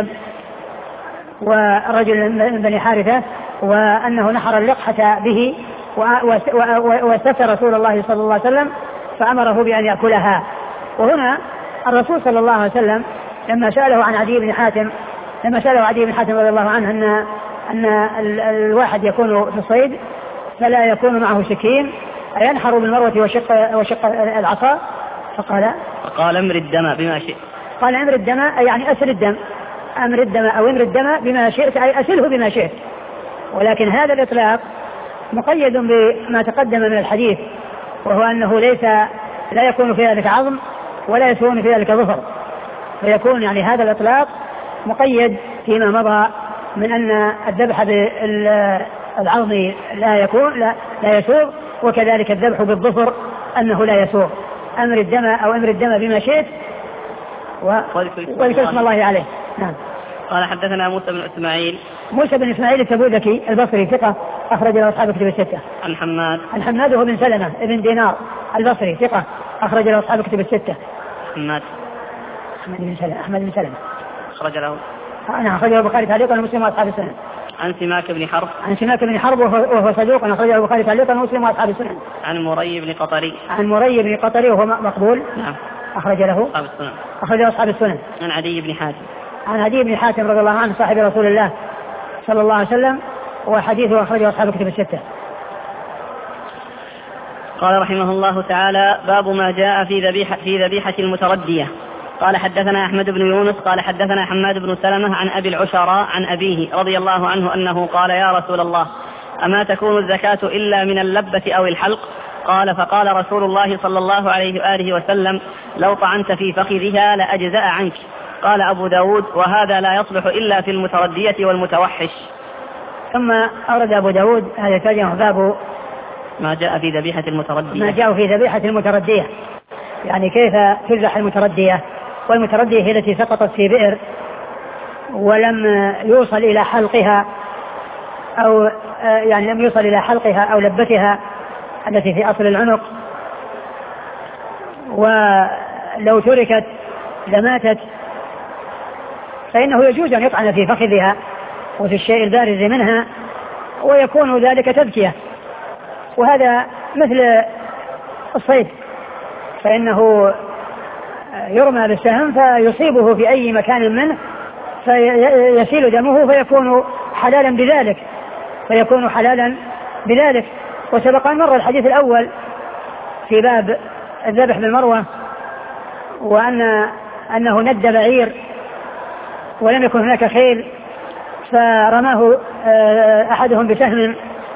ورجل من بني حارثة وأنه نحر اللقحة به واستفتى رسول الله صلى الله عليه وسلم فأمره بأن يأكلها. وهنا الرسول صلى الله عليه وسلم لما سأله عن عدي بن حاتم لما سأله عدي بن حاتم رضي الله عنه أن أن الواحد يكون في الصيد فلا يكون معه سكين أينحر بالمروة وشق وشق العصا؟ فقال فقال امر الدم بما شئت. قال امر الدم يعني أسل الدم، امر الدم أو امر الدم بما شئت أي أسله بما شئت. ولكن هذا الإطلاق مقيد بما تقدم من الحديث، وهو أنه ليس لا يكون في ذلك عظم ولا يكون في ذلك ظفر، فيكون يعني هذا الإطلاق مقيد فيما مضى من أن الذبح بالعظم لا يكون لا, لا يسوغ، وكذلك الذبح بالظفر أنه لا يسوغ. أمر الدم أو أمر الدم بما شئت وذكر اسم الله عليه. نعم. قال حدثنا موسى بن إسماعيل موسى بن إسماعيل التبوذكي البصري ثقة أخرج له أصحاب كتب الستة. عن حماد عن حماد هو بن سلمة ابن دينار البصري ثقة أخرج له أصحاب كتب الستة. حماد أحمد بن سلمة أحمد بن سلمة أخرج له أنا أخرج له البخاري تعليقا ومسلم وأصحاب السنن. عن سماك بن حرب عن سماك بن حرب وهو صدوق أخرج له البخاري تعليقا ومسلم وأصحاب السنن. عن مري بن قطري عن مري بن قطري وهو مقبول. نعم. أخرج له أصحاب السنن أخرج له أصحاب السنن. عن عدي بن حاتم عن عدي بن حاتم رضي الله عنه صاحب رسول الله صلى الله عليه وسلم وحديثه أخرجه أصحاب كتب الستة. قال رحمه الله تعالى باب ما جاء في ذبيحة في ذبيحة المتردية. قال حدثنا أحمد بن يونس قال حدثنا حماد بن سلمة عن أبي العشراء عن أبيه رضي الله عنه أنه قال يا رسول الله أما تكون الزكاة إلا من اللبة أو الحلق؟ قال فقال رسول الله صلى الله عليه وآله وسلم لو طعنت في فخذها لأجزأ عنك. قال أبو داود وهذا لا يصلح إلا في المتردية والمتوحش. ثم أورد أبو داود هذا الترجمة باب ما جاء في ذبيحة المتردية ما جاء في ذبيحة المتردية، يعني كيف تذبح المتردية. والمتردية هي التي سقطت في بئر ولم يوصل إلى حلقها أو يعني لم يوصل إلى حلقها أو لبتها التي في أصل العنق، ولو تركت لماتت، فإنه يجوز أن يطعن في فخذها وفي الشيء البارز منها ويكون ذلك تذكية. وهذا مثل الصيد، فإنه يرمى بالسهم فيصيبه في أي مكان منه فيسيل دمه فيكون حلالا بذلك فيكون حلالا بذلك وسبق أن مر الحديث الأول في باب الذبح بالمروة، وأن أنه ند بعير ولم يكن هناك خيل فرماه أحدهم بسهم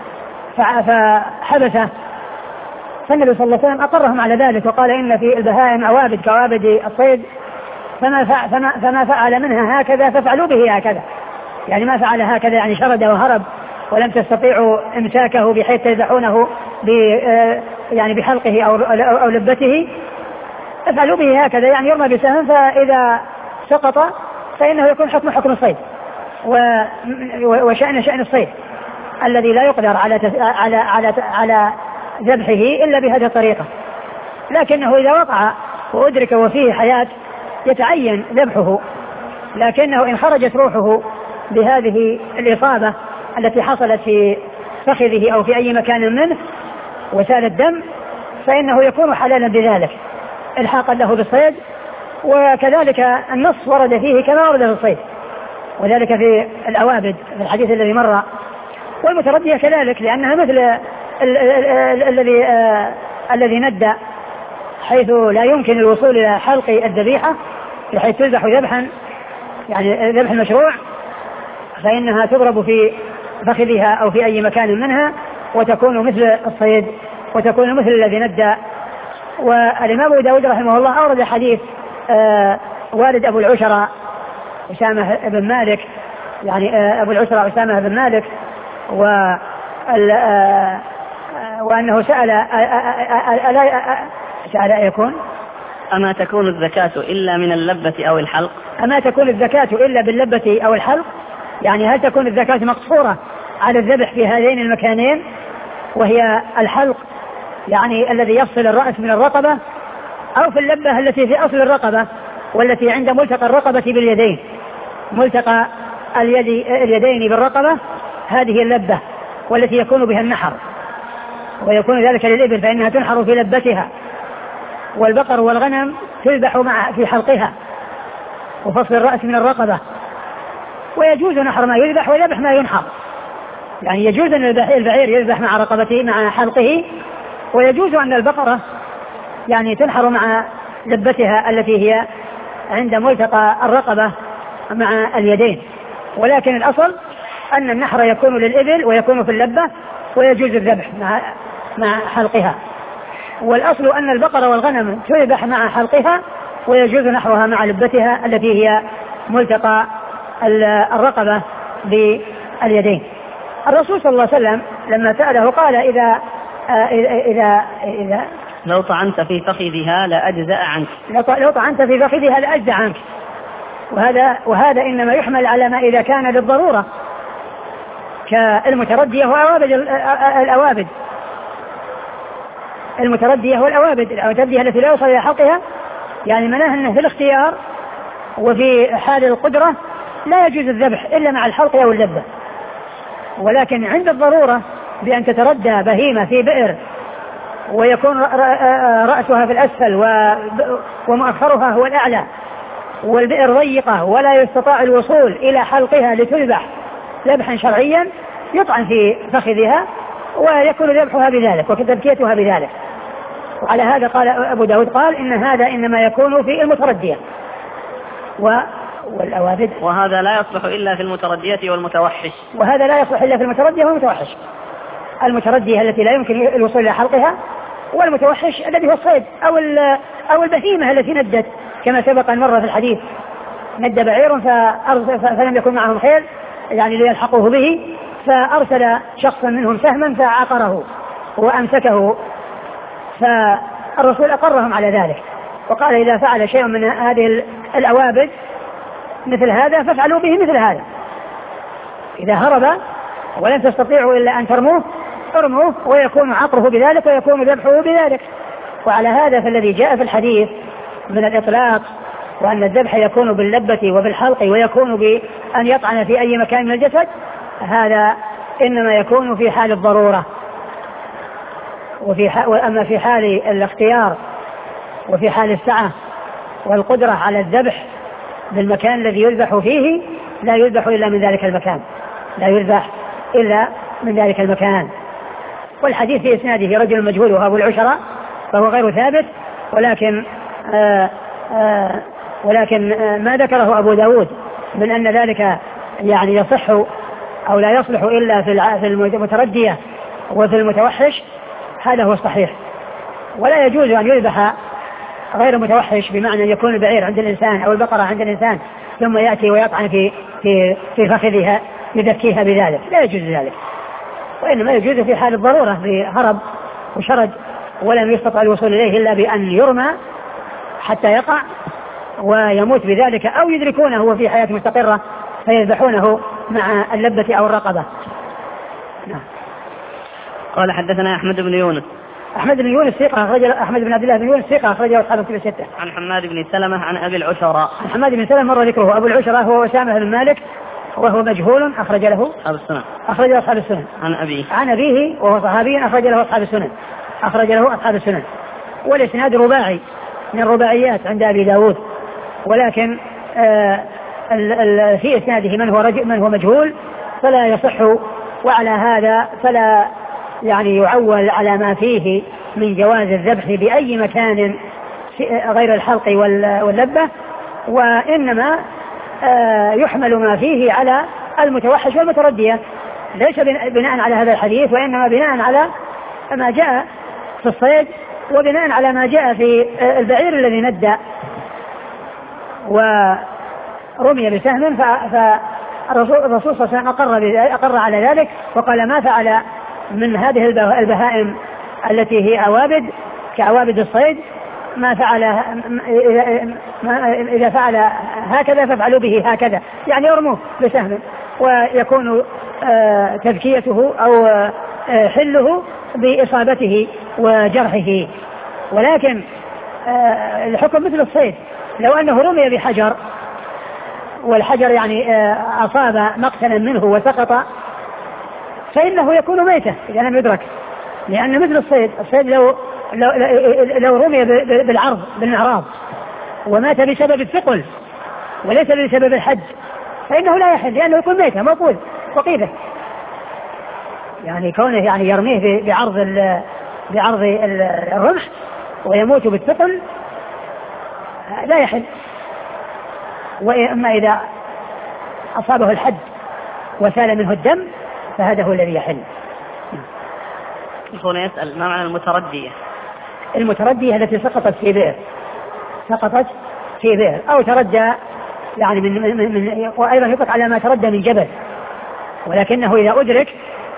فحبسه، فالنبي صلى الله عليه وسلم أقرهم على ذلك وقال إن في البهائم عوابد كعوابد الصيد فما, فما, فما فعل منها هكذا فافعلوا به هكذا، يعني ما فعل هكذا يعني شرد وهرب ولم تستطيعوا امساكه بحيث تذبحونه يعني بحلقه أو, أو لبته، افعلوا به هكذا يعني يرمى بسهم فإذا سقط فإنه يكون حكم حكم الصيد وشأن شأن الصيد الذي لا يقدر على على على على ذبحه إلا بهذه الطريقة. لكنه إذا وقع وأدرك وفيه حياة يتعين ذبحه، لكنه إن خرجت روحه بهذه الإصابة التي حصلت في فخذه أو في أي مكان منه وسال الدم فإنه يكون حلالا بذلك الحاقا له بالصيد وكذلك النص ورد فيه كما ورد في الصيد، وذلك في الأوابد في الحديث الذي مر. والمتردية كذلك لأنها مثل الذي الذي ندى، حيث لا يمكن الوصول إلى حلق الذبيحة بحيث تذبح ذبحا يعني ذبح المشروع، فإنها تضرب في فخذها أو في أي مكان منها وتكون مثل الصيد وتكون مثل الذي ندى. والإمام أبو داود رحمه الله أورد حديث آه والد أبو العشرة أسامة بن مالك، يعني آه أبو العشرة أسامة بن مالك، و آه وأنه سأل ألا سأل يكون أما تكون الزكاة إلا من اللبة أو الحلق؟ أما تكون الزكاة إلا باللبة أو الحلق، يعني هل تكون الزكاة مقصورة على الذبح في هذين المكانين وهي الحلق يعني الذي يفصل الرأس من الرقبة، أو في اللبة التي في أصل الرقبة والتي عند ملتقى الرقبة باليدين، ملتقى اليد اليدين بالرقبة، هذه اللبة والتي يكون بها النحر، ويكون ذلك للإبل فإنها تنحر في لبتها، والبقر والغنم تذبح مع في حلقها وفصل الرأس من الرقبة. ويجوز نحر ما يذبح ويذبح ما ينحر، يعني يجوز أن البعير يذبح مع رقبته مع حلقه، ويجوز أن البقرة يعني تنحر مع لبتها التي هي عند ملتقى الرقبة مع اليدين. ولكن الأصل أن النحر يكون للإبل ويكون في اللبة، ويجوز الذبح مع مع حلقها. والأصل أن البقرة والغنم تذبح مع حلقها ويجوز نحرها مع لبتها التي هي ملتقى الرقبة باليدين. الرسول صلى الله عليه وسلم لما سأله قال إذا إذا إذا لو طعنت في فخذها لأجزأ عنك، لو طعنت في فخذها لأجزأ عنك. وهذا وهذا إنما يحمل على ما إذا كان للضرورة كالمتردية وأوابد الأوابد المتردية والأوابد المتردية التي لا يوصل إلى حلقها، يعني مناها أنه في الاختيار وفي حال القدرة لا يجوز الذبح إلا مع الحلق أو اللبة. ولكن عند الضرورة بأن تتردى بهيمة في بئر ويكون رأسها في الأسفل ومؤخرها هو الأعلى والبئر ضيقة ولا يستطاع الوصول إلى حلقها لتذبح ذبحا شرعيا، يطعن في فخذها ويكون ذبحها بذلك وتذكيتها بذلك. وعلى هذا قال أبو داود قال إن هذا إنما يكون في المتردية والأوابد، وهذا لا يصلح إلا في المتردية والمتوحش. وهذا لا يصلح إلا في المتردية والمتوحش، المتردية التي لا يمكن الوصول إلى حلقها، والمتوحش الذي هو الصيد أو أو البهيمة التي ندت كما سبق أن مر في الحديث، ند بعير فلم يكن معهم خيل يعني ليلحقوه به، فأرسل شخصا منهم سهما فعقره وأمسكه، فالرسول أقرهم على ذلك وقال إذا فعل شيء من هذه الأوابد مثل هذا فافعلوا به مثل هذا، إذا هرب ولن تستطيعوا إلا أن ترموه ارموه ويكون عقره بذلك ويكون ذبحه بذلك. وعلى هذا فالذي جاء في الحديث من الإطلاق وأن الذبح يكون باللبة وبالحلق ويكون بأن يطعن في أي مكان من الجسد، هذا إنما يكون في حال الضرورة، وفي ح... وأما في حال الاختيار وفي حال السعة والقدرة على الذبح بالمكان الذي يذبح فيه لا يذبح إلا من ذلك المكان، لا يذبح إلا من ذلك المكان. والحديث في إسناده رجل مجهول وهو أبو العشرة فهو غير ثابت، ولكن آآ آآ ولكن آآ ما ذكره أبو داود من أن ذلك يعني يصح أو لا يصلح إلا في المتردية وفي المتوحش، هذا هو الصحيح. ولا يجوز أن يذبح غير متوحش بمعنى أن يكون البعير عند الإنسان أو البقرة عند الإنسان ثم يأتي ويطعن في في في فخذها يذكيها بذلك، لا يجوز ذلك. وإنما يجوز في حال الضرورة بهرب وشرد ولم يستطع الوصول إليه إلا بأن يرمى حتى يقع ويموت بذلك، أو يدركونه وفي حياة مستقرة فيذبحونه مع اللبة أو الرقبة. نعم. قال حدثنا أحمد بن يونس. أحمد بن يونس ثقة أخرج أحمد بن عبد الله بن يونس ثقة أخرجه أصحاب الكتب الستة. عن حماد بن سلمة عن أبي العشرة. عن حماد بن سلمة مر ذكره. أبو العشرة هو أسامة بن مالك وهو مجهول أخرج له أصحاب السنن. أخرج له أصحاب السنن. عن أبيه. عن أبيه وهو صحابي أخرج له أصحاب السنن. أخرج له أصحاب السنن. والإسناد رباعي من الرباعيات عند أبي داود، ولكن آه في إسناده من هو رجل من هو مجهول فلا يصح، وعلى هذا فلا يعني يعول على ما فيه من جواز الذبح بأي مكان غير الحلق واللبة، وإنما آه يحمل ما فيه على المتوحش والمتردية، ليس بناء على هذا الحديث، وإنما بناء على ما جاء في الصيد، وبناء على ما جاء في البعير الذي ندى ورمي بسهم، فالرسول صلى الله عليه وسلم أقر, أقر على ذلك وقال ما فعل من هذه البهائم التي هي أوابد كأوابد الصيد ما فعل إذا فعل هكذا فافعلوا به هكذا، يعني يرموه بسهم ويكون تذكيته أو حله بإصابته وجرحه. ولكن الحكم مثل الصيد، لو أنه رمي بحجر والحجر يعني أصاب مقتلا منه وسقط فإنه يكون ميتة إذا لم يدرك، لأن مثل الصيد الصيد لو لو, لو رمي بالعرض بالمعراض ومات بسبب الثقل وليس بسبب الحج فإنه لا يحل، لأنه يكون ميتة موقوذ وقيدة، يعني كونه يعني يرميه بعرض بعرض الرمح ويموت بالثقل لا يحل. وأما إذا أصابه الحد وسال منه الدم فهذا هو الذي يحل. يقول يسأل ما معنى المتردية؟ المتردية التي سقطت في بئر، سقطت في بئر أو تردى يعني من, من, من وأيضا يطلق على ما تردى من جبل، ولكنه إذا أدرك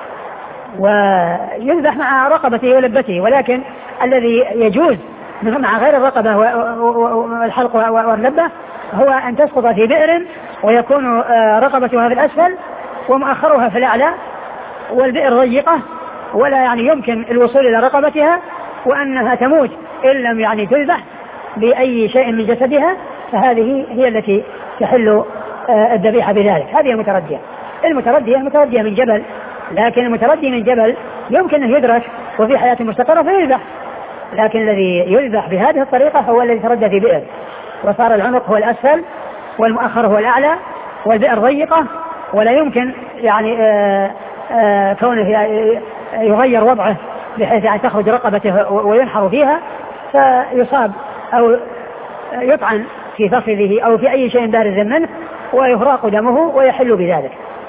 ويذبح مع رقبته ولبته، ولكن الذي يجوز مع غير الرقبة والحلق واللبة هو أن تسقط في بئر ويكون رقبتها في الأسفل ومؤخرها في الأعلى والبئر ضيقة ولا يعني يمكن الوصول إلى رقبتها، وأنها تموت إن لم يعني تذبح بأي شيء من جسدها، فهذه هي التي تحل الذبيحة بذلك. هذه المتردية. المتردية المتردية من جبل، لكن المتردي من جبل يمكن أن يدرك وفي حياة مستقرة فيذبح، لكن الذي يذبح بهذه الطريقة هو الذي تردى في بئر وصار العنق هو الأسفل والمؤخر هو الأعلى والبئر ضيقة ولا يمكن يعني آآ آآ كونه يغير وضعه بحيث يعني تخرج رقبته وينحر فيها فيصاب أو يطعن في فصله أو في أي شيء بارز منه ويهراق دمه ويحل بذلك.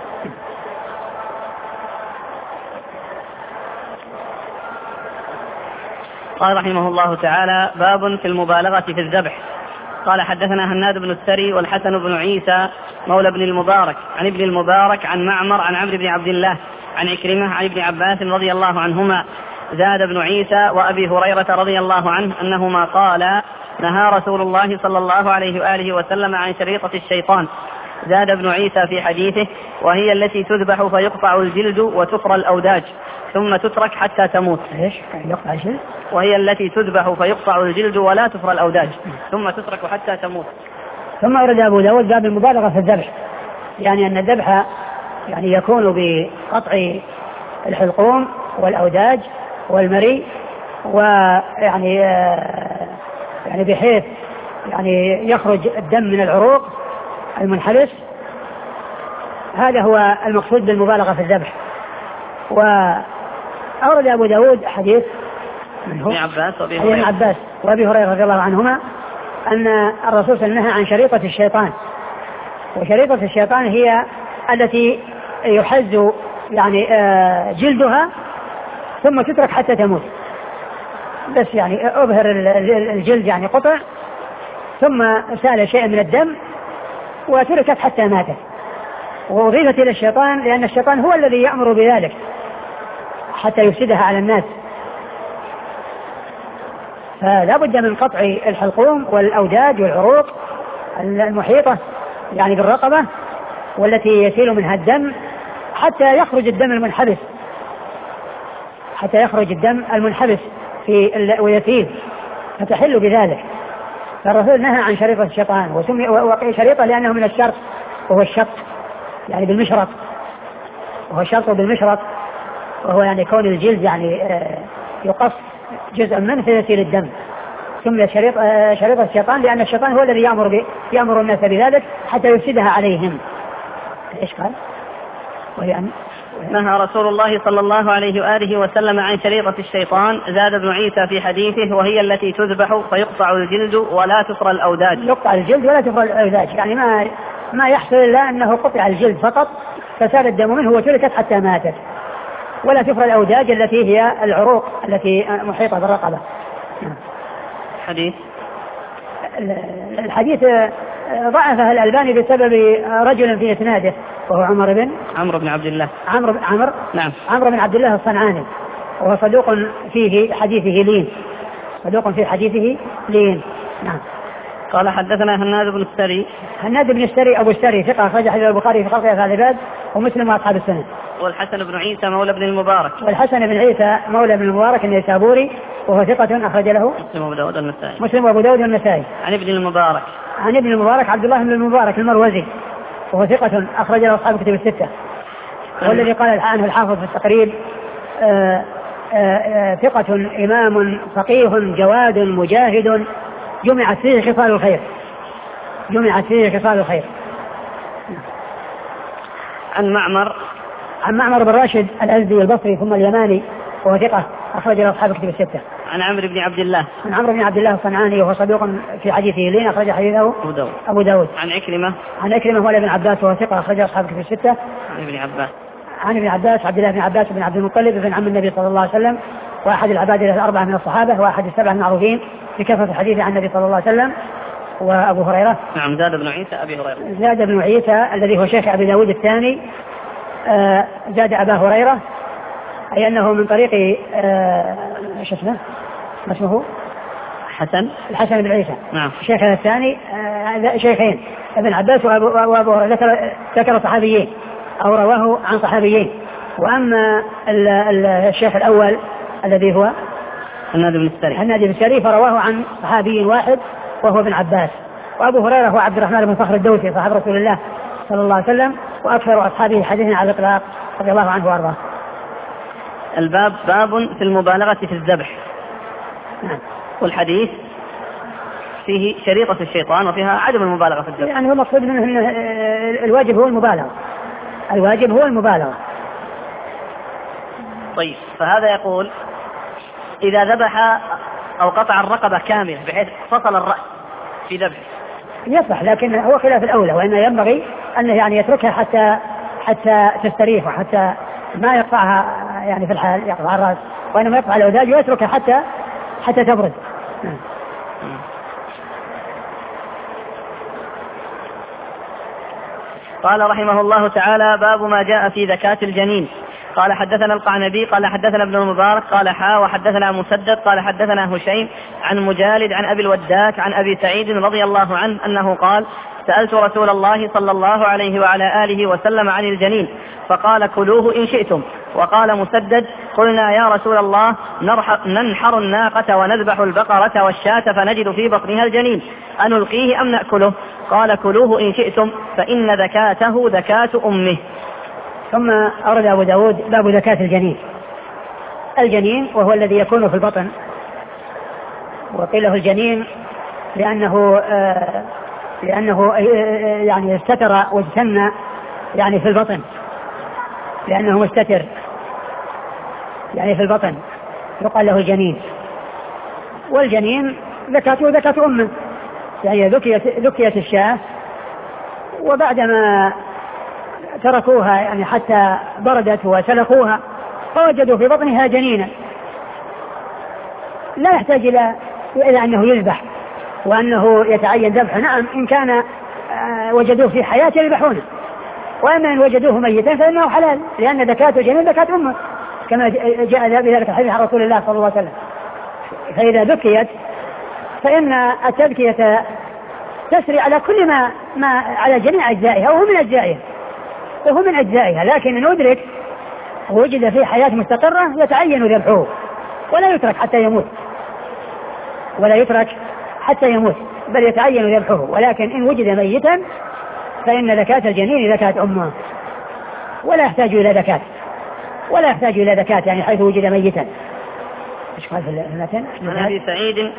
قال رحمه الله تعالى: باب في المبالغة في الذبح. قال حدثنا هناد بن السري والحسن بن عيسى مولى بن المبارك عن ابن المبارك عن معمر عن عمرو بن عبد الله عن عكرمة عن ابن عباس رضي الله عنهما. زاد ابن عيسى وأبي هريرة رضي الله عنه أنهما قالا: نهى رسول الله صلى الله عليه وآله وسلم عن شريطة الشيطان. زاد ابن عيسى في حديثه: وهي التي تذبح فيقطع الجلد وتفرى الأوداج ثم تترك حتى تموت. ايش يقطع شيء؟ وهي التي تذبح فيقطع الجلد ولا تفرى الأوداج ثم تترك حتى تموت. ثم أورد أبو داود باب المبالغة في الذبح، يعني أن الذبح يعني يكون بقطع الحلقوم والأوداج والمري، ويعني يعني بحيث يعني يخرج الدم من العروق المنحبس. هذا هو المقصود بالمبالغة في الذبح. وأورد أبو داود حديث من هو؟ ابن عباس وابي هريرة. ابن عباس وابي هريرة رضي الله عنهما أن الرسول صلى الله عليه وسلم نهى عن شريطة الشيطان. وشريطة الشيطان هي التي يحز يعني جلدها ثم تترك حتى تموت، بس يعني أبهر الجلد يعني قطع ثم سال شيء من الدم وتركت حتى ماتت، وأضيفت إلى الشيطان لأن الشيطان هو الذي يأمر بذلك حتى يفسدها على الناس. فلا بد من قطع الحلقوم والأوداج والعروق المحيطة يعني بالرقبة والتي يسيل منها الدم حتى يخرج الدم المنحبس حتى يخرج الدم المنحبس في ويسيل فتحل بذلك. فالرسول نهى عن شريطة الشيطان، وسمي شريطة لأنه من الشرط وهو الشق يعني بالمشرط، وهو الشرط بالمشرط وهو يعني كون الجلد يعني يقص جزء منه فيسيل الدم، سميت شريط شريطة الشيطان لأن الشيطان هو الذي يأمر يأمر الناس بذلك حتى يفسدها عليهم. إيش قال؟ ويعني نهى رسول الله صلى الله عليه وآله وسلم عن شريطة الشيطان. زاد ابن عيسى في حديثه وهي التي تذبح فيقطع الجلد ولا تفرى الأوداج. يقطع الجلد ولا تفرى الأوداج يعني ما ما يحصل إلا أنه قطع الجلد فقط فسال الدم منه وتركت حتى ماتت، ولا تفرى الأوداج التي هي العروق التي محيطة بالرقبة. حديث الحديث ضعفه الألباني بسبب رجل في إسناده وهو عمر بن عمرو بن عبد الله عمرو عمرو نعم عمرو بن عبد الله الصنعاني، وهو صدوق فيه حديثه لين صدوق في حديثه لين. نعم. قال حدثنا هناد بن السري. هناد بن السري أبو السري ثقة أخرج حديث البخاري في خلق أفعال العباد ومسلم وأصحاب السنة. والحسن بن عيسى مولى بن المبارك. والحسن بن عيسى مولى بن المبارك النيسابوري وهو ثقة أخرج له مسلم وأبو داود والنسائي. مسلم وأبو داود والنسائي. عن ابن المبارك عن ابن المبارك عبد الله بن المبارك المروزي وهو ثقة أخرج له أصحاب كتب الستة، والذي قال عنه الحافظ في التقريب آآ آآ ثقة إمام فقيه جواد مجاهد جمعت فيه خصال الخير جمعت فيه خصال الخير. عن معمر عن معمر بن راشد الأزدي البصري ثم اليماني وهو ثقة أخرج له أصحاب كتب الستة. عن عمرو بن عبد الله عن عمرو بن عبد الله الصنعاني وهو صدوق في حديثه لين أخرج حديثه أبو داود. أبو داود. عن عكرمة عن عكرمة مولى بن عباس وهو ثقة أخرج أصحاب كتب الستة. عن ابن عباس عن ابن عباس عبد الله بن عباس بن عبد المطلب بن عم النبي صلى الله عليه وسلم وأحد العباد الأربعة من الصحابة وأحد السبعة المعروفين بكثرة الحديث عن النبي صلى الله عليه وسلم. وأبو هريرة نعم زاد بن عيسى أبي هريرة زاد بن عيسى الذي هو شيخ أبي داود الثاني آه زاد أبا هريرة أي أنه من طريق آه شو اسمه ما اسمه حسن الحسن بن عيسى نعم الشيخ الثاني آه شيخين ابن عباس وأبو هريرة ذكر ذكر صحابيين أو رواه عن صحابيين. وأما ال ال الشيخ الأول الذي هو هناد بن السري هناد بن السري فرواه عن صحابي واحد وهو ابن عباس. وأبو هريرة هو عبد الرحمن بن صخر الدوسي صاحب رسول الله صلى الله عليه وسلم وأكثر أصحابه حديثا على الإطلاق رضي الله عنه وأرضاه. الباب باب في المبالغة في الذبح. نعم. والحديث فيه شريطة الشيطان وفيها عدم المبالغة في الذبح. يعني هو مقصود منه أن الواجب هو المبالغة الواجب هو المبالغة. طيب فهذا يقول إذا ذبح أو قطع الرقبة كاملة بحيث فصل الرأس في ذبح يصح، لكن هو خلاف الأولى وإنه ينبغي أنه يعني يتركها حتى حتى تستريح وحتى ما يقطعها يعني في الحال يقطع الرأس وإنما يقطع الأوداج ويتركها حتى حتى تبرد. قال رحمه الله تعالى باب ما جاء في زكاة الجنين. قال حدثنا القعنبي قال حدثنا ابن المبارك قال حا وحدثنا مسدد قال حدثنا هشيم عن مجالد عن أبي الوداك عن أبي سعيد رضي الله عنه أنه قال سألت رسول الله صلى الله عليه وعلى آله وسلم عن الجنين فقال كلوه إن شئتم. وقال مسدد قلنا يا رسول الله ننحر الناقة ونذبح البقرة والشاة فنجد في بطنها الجنين أنلقيه أم نأكله؟ قال كلوه إن شئتم فإن ذكاته ذكاة أمه. ثم أورد أبو داود باب زكاة الجنين. الجنين وهو الذي يكون في البطن وقيل له الجنين لأنه آه لأنه يعني استتر واجتن يعني في البطن لأنه مستتر يعني في البطن يقال له الجنين. والجنين ذكاته ذكاة أمه يعني ذكيت ذكيت الشاة وبعدما تركوها يعني حتى بردت وسلقوها فوجدوا في بطنها جنينا لا يحتاج إلى إلى أنه يذبح وأنه يتعين ذبحه. نعم إن كان وجدوه في حياة يذبحونه وأما إن وجدوه ميتا فإنه حلال لأن ذكاة الجنين ذكاة أمه كما جاء بذلك الحديث عن رسول الله صلى الله عليه وسلم. فإذا ذكيت فإن التذكية تسري على كل ما, ما على جميع أجزائها وهو من أجزائها وهو من أجزائها لكن إن أدرك ووجد في حياة مستقرة يتعين ذبحه ولا يترك حتى يموت ولا يترك حتى يموت بل يتعين ذبحه. ولكن إن وجد ميتا فإن زكاة الجنين زكاة أمه ولا يحتاج إلى زكاة ولا يحتاج إلى زكاة يعني حيث وجد ميتا. إيش قال في المتن؟ عن أبي سعيد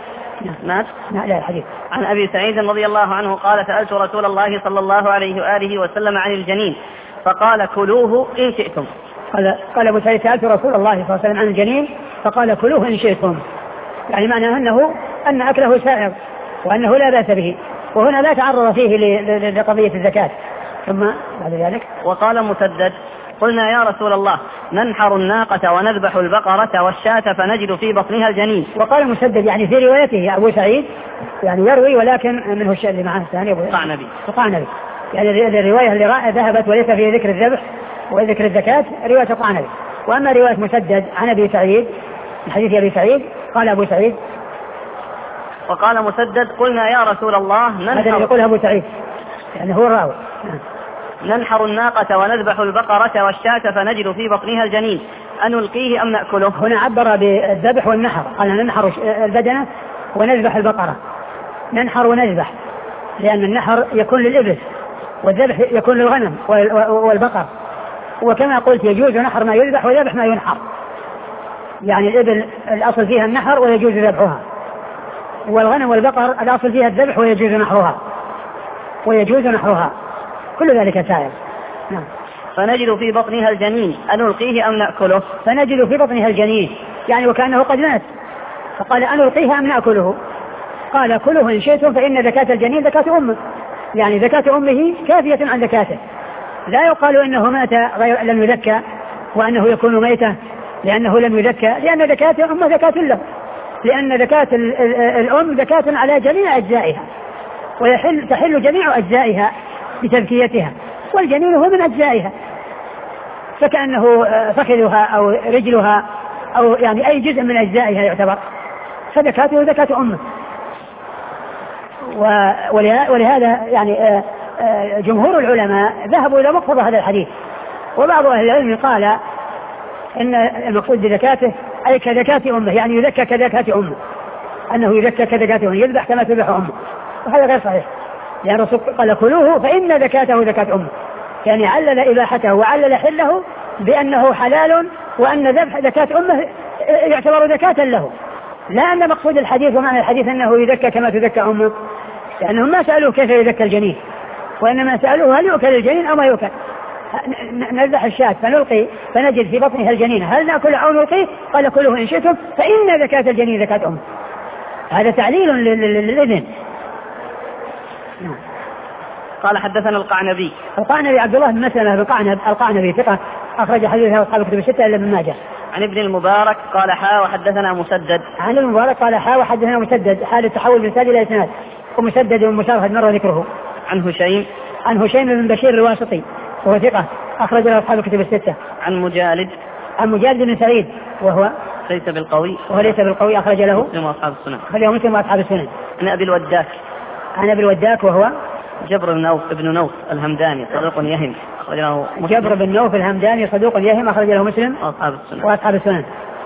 مات؟ لا الحديث. عن أبي سعيد رضي الله عنه قال سألت رسول الله صلى الله عليه وآله وسلم عن الجنين فقال كلوه إن شئتم. قال قال أبو سعيد سألت رسول الله صلى الله عليه وسلم عن الجنين فقال كلوه إن شئتم، يعني معناه أنه أن أكله سائغ وأنه لا بأس به، وهنا لا تعرض فيه لقضية الزكاة. ثم بعد ذلك وقال مسدد قلنا يا رسول الله ننحر الناقة ونذبح البقرة والشاة فنجد في بطنها الجنين. وقال مسدد يعني في روايته أبو سعيد يعني يروي ولكن منه الشيء اللي معه الثاني القعنبي القعنبي يعني الرواية اللي ذهبت وليس فيه ذكر الذبح وذكر الزكاة رواية القعنبي. وأما رواية مسدد عن أبي سعيد من حديث أبي سعيد قال أبو سعيد وقال مسدد قلنا يا رسول الله ننحر هذا يقول أبو سعيد يعني هو الراوي ننحر الناقة ونذبح البقرة والشاة فنجد في بطنها الجنين أنلقيه أم نأكله. هنا عبر بالذبح والنحر، قال ننحر البدنة ونذبح البقرة، ننحر ونذبح لأن النحر يكون للإبل والذبح يكون للغنم والبقر، وكما قلت يجوز نحر ما يذبح وذبح ما ينحر، يعني الإبل الأصل فيها النحر ويجوز ذبحها، والغنم والبقر الأصل فيها الذبح ويجوز نحرها ويجوز نحرها كل ذلك سائر. نعم. فنجد في بطنها الجنين أنلقيه أم نأكله. فنجد في بطنها الجنين يعني وكأنه قد مات، فقال أنلقيه أم نأكله. قال كله إن شئتم فإن زكاة الجنين زكاة أمه، يعني زكاة أمه كافية عن زكاته، لا يقال إنه مات غير لم يزكى وأنه يكون ميتا لأنه لم يزكى، لأن زكاة أمه زكاة له، لأن زكاة الأم زكاة على جميع أجزائها ويحل تحل جميع أجزائها بتزكيتها، والجنين هو من أجزائها، فكأنه فخذها أو رجلها أو يعني أي جزء من أجزائها يعتبر، فزكاته زكاة أمه. ولهذا يعني جمهور العلماء ذهبوا إلى مقتضى هذا الحديث، وبعض أهل العلم قال إن المقصود بزكاته أي كزكاة أمه، يعني يزكى كزكاة أمه، أنه يزكى كزكاة أمه، يذبح كما تذبح أمه، وهذا غير صحيح، لأن الرسول قال كلوه فإن زكاته زكاة أمه، يعني علل إباحته وعلل حله بأنه حلال، وأن ذبح زكاة أمه يعتبر زكاة له، لا أن مقصود الحديث ومعنى الحديث أنه يزكى كما تزكى أمه، لأنهم ما سألوه كيف يزكى الجنين، وإنما سألوه هل يؤكل الجنين أو ما يؤكل. نذبح الشاة فنلقي فنجد في بطنها الجنين هل نأكل أو نلقيه؟ قال كله إن شئتم فإن زكاة الجنين زكاة أمه. هذا تعليل للإذن. قال حدثنا القعنبي. القعنبي عبد الله بن مسلمة القعنبي القعنبي ثقة أخرج حديثه أصحاب الكتب الستة إلا ابن ماجه. عن ابن المبارك قال حا وحدثنا مسدد. عن المبارك قال حا وحدثنا مسدد حال التحول من ساد إلى إسناد، ومسدد ومشارهد مر ذكره. عن هشيم. عن هشيم بن بشير الواسطي وهو ثقة أخرج له أصحاب الكتب الستة. عن مجالد. عن مجالد بن سعيد وهو ليس بالقوي. وهو ليس بالقوي أخرج له مسلم وأصحاب السنن. أخرجه مسلم وأصحاب السنن. عن أبي الوداك. عن أبي الوداك وهو جبر بن نوف ابن نوف الهمداني صدوق يهم أخرج له مسلم. جبر بن نوف الهمداني صدوق يهم أخرج له مسلم وأصحاب السنن. وأصحاب السنن.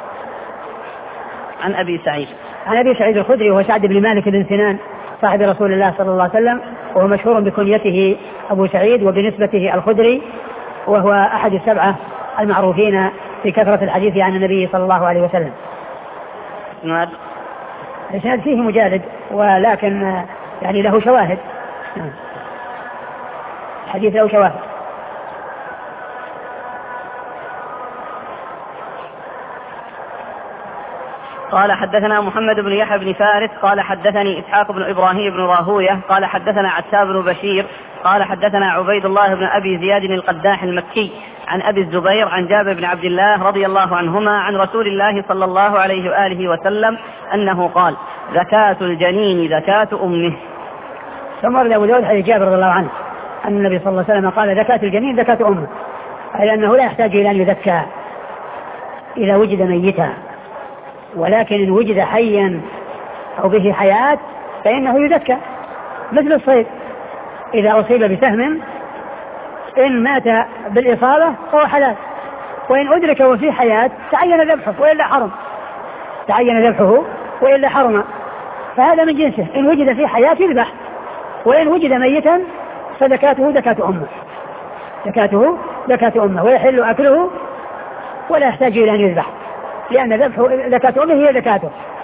عن أبي سعيد. عن أبي سعيد الخدري وهو سعد بن مالك بن سنان صاحب رسول الله صلى الله عليه وسلم، وهو مشهور بكنيته أبو سعيد وبنسبته الخدري، وهو أحد السبعة المعروفين في كثرة الحديث عن النبي صلى الله عليه وسلم. نعم. الإسناد فيه مجالد ولكن يعني له شواهد، الحديث له شواهد. قال حدثنا محمد بن يحيى بن فارس قال حدثني إسحاق بن إبراهيم بن راهوية قال حدثنا عتاب بن بشير قال حدثنا عبيد الله بن أبي زياد القداح المكي عن أبي الزبير عن جابر بن عبد الله رضي الله عنهما عن رسول الله صلى الله عليه وآله وسلم أنه قال زكاة الجنين زكاة أمه. ثم ورد أبو داود حديث جابر رضي الله عنه أن النبي صلى الله عليه وسلم قال زكاة الجنين زكاة أمه، أي أنه لا يحتاج إلى أن يزكى إذا وجد ميتا، ولكن إن وجد حيا أو به حياة فإنه يزكى، مثل الصيد إذا أصيب بسهم إن مات بالإصابة فهو حلال، وإن أدرك وفي حياة تعين ذبحه وإلا حرم، تعين ذبحه وإلا حرم، فهذا من جنسه، إن وجد في حياة يذبح، وإن وجد ميتا فزكاته زكاة أمه، زكاته زكاة أمه، ويحل أكله ولا يحتاج إلى أن يذبح، لأن ذبحه زكاة أمه هي زكاته،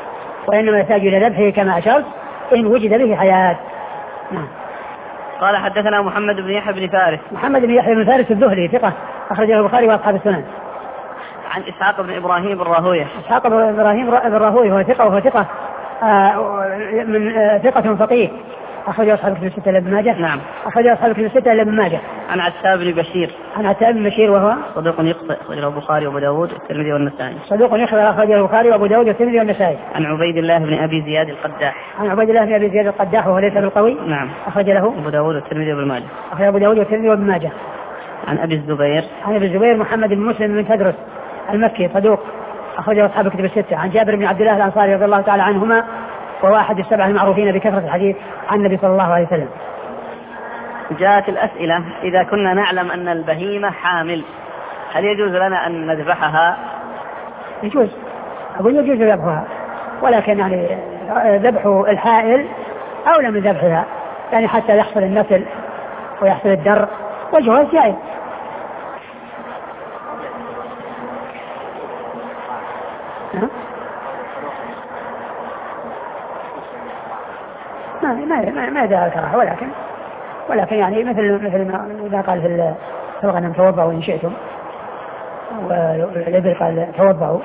وإنما يحتاج إلى ذبحه كما أشرت إن وجد به حياة. نعم. قال حدثنا محمد بن يحيى بن فارس. محمد بن يحيى بن فارس الذهلي ثقة أخرجه البخاري وأصحاب السنن. عن إسحاق بن إبراهيم بن راهويه. إسحاق بن إبراهيم بن راهويه هو ثقة وهو ثقة من ثقة فقيه أخرج أصحاب الكتب الستة إلا ابن ماجه. نعم. أخرج أصحاب الكتب الستة إلا ابن ماجه. عن عتاب بن بشير. عن عتاب بن بشير وهو صدوق يخطئ أخرجه البخاري وأبو داود والترمذي والنسائي. صدوق يخطئ أخرجه البخاري وأبو داود والترمذي والنسائي. عن عبيد الله بن أبي زياد القداح. عن عبيد الله بن أبي زياد القداح وهو ليس بالقوي. نعم. أخرج له أبو داود والترمذي وابن ماجه. أخرج أبو داود والترمذي وابن ماجه. عن أبي الزبير. عن أبي الزبير محمد بن مسلم بن تدرس المكي صدوق أخرجه أصحاب الكتب الستة. عن جابر بن عبد الله الأنصاري رضي الله تعالى عنهما وهو أحد السبع المعروفين بكثرة الحديث عن النبي صلى الله عليه وسلم. جاءت الأسئلة: إذا كنا نعلم أن البهيمة حامل هل يجوز لنا أن نذبحها؟ يجوز، أقول يجوز ذبحها، ولكن يعني ذبح الحائل أولى من ذبحها، يعني حتى يحصل النسل ويحصل الدر والجواز جائز. ما ما ما ما دعا الكراهة، ولكن ولكن يعني مثل مثل ما قال في الغنم توضعوا إن شئتم، والإبل قال توضعوا.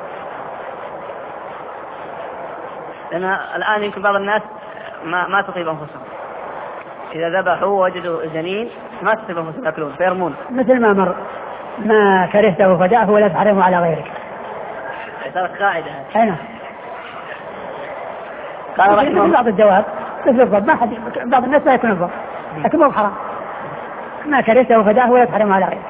لأن الآن يمكن بعض الناس ما ما تطيب أنفسهم إذا ذبحوا وجدوا الجنين ما تطيب أنفسهم يأكلون فيرمون، مثل ما مر: ما كرهته فدعه ولا تحرمه على غيرك. صارت قاعدة. أنا قال رحمه بعض الدواب مثل الضب، ما حد بعض الناس لا يكون الضب لكن مو حرام. ما كرهته فدعه ولا تحرمه على غيرك.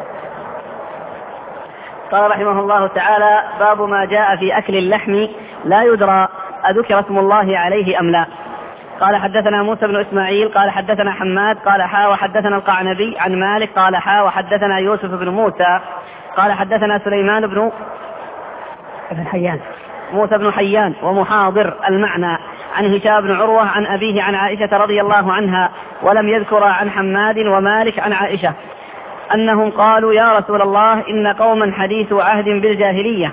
قال رحمه الله تعالى: باب ما جاء في أكل اللحم لا يدرى أذكر اسم الله عليه أم لا. قال حدثنا موسى بن إسماعيل قال حدثنا حماد قال حا وحدثنا القعنبي عن مالك قال حا وحدثنا يوسف بن موسى قال حدثنا سليمان بن ابن حيان موسى بن حيان ومحاضر المعنى عن هشام بن عروة عن أبيه عن عائشة رضي الله عنها، ولم يذكر عن حماد ومالك عن عائشة أنهم قالوا: يا رسول الله إن قوما حديث عهد بالجاهلية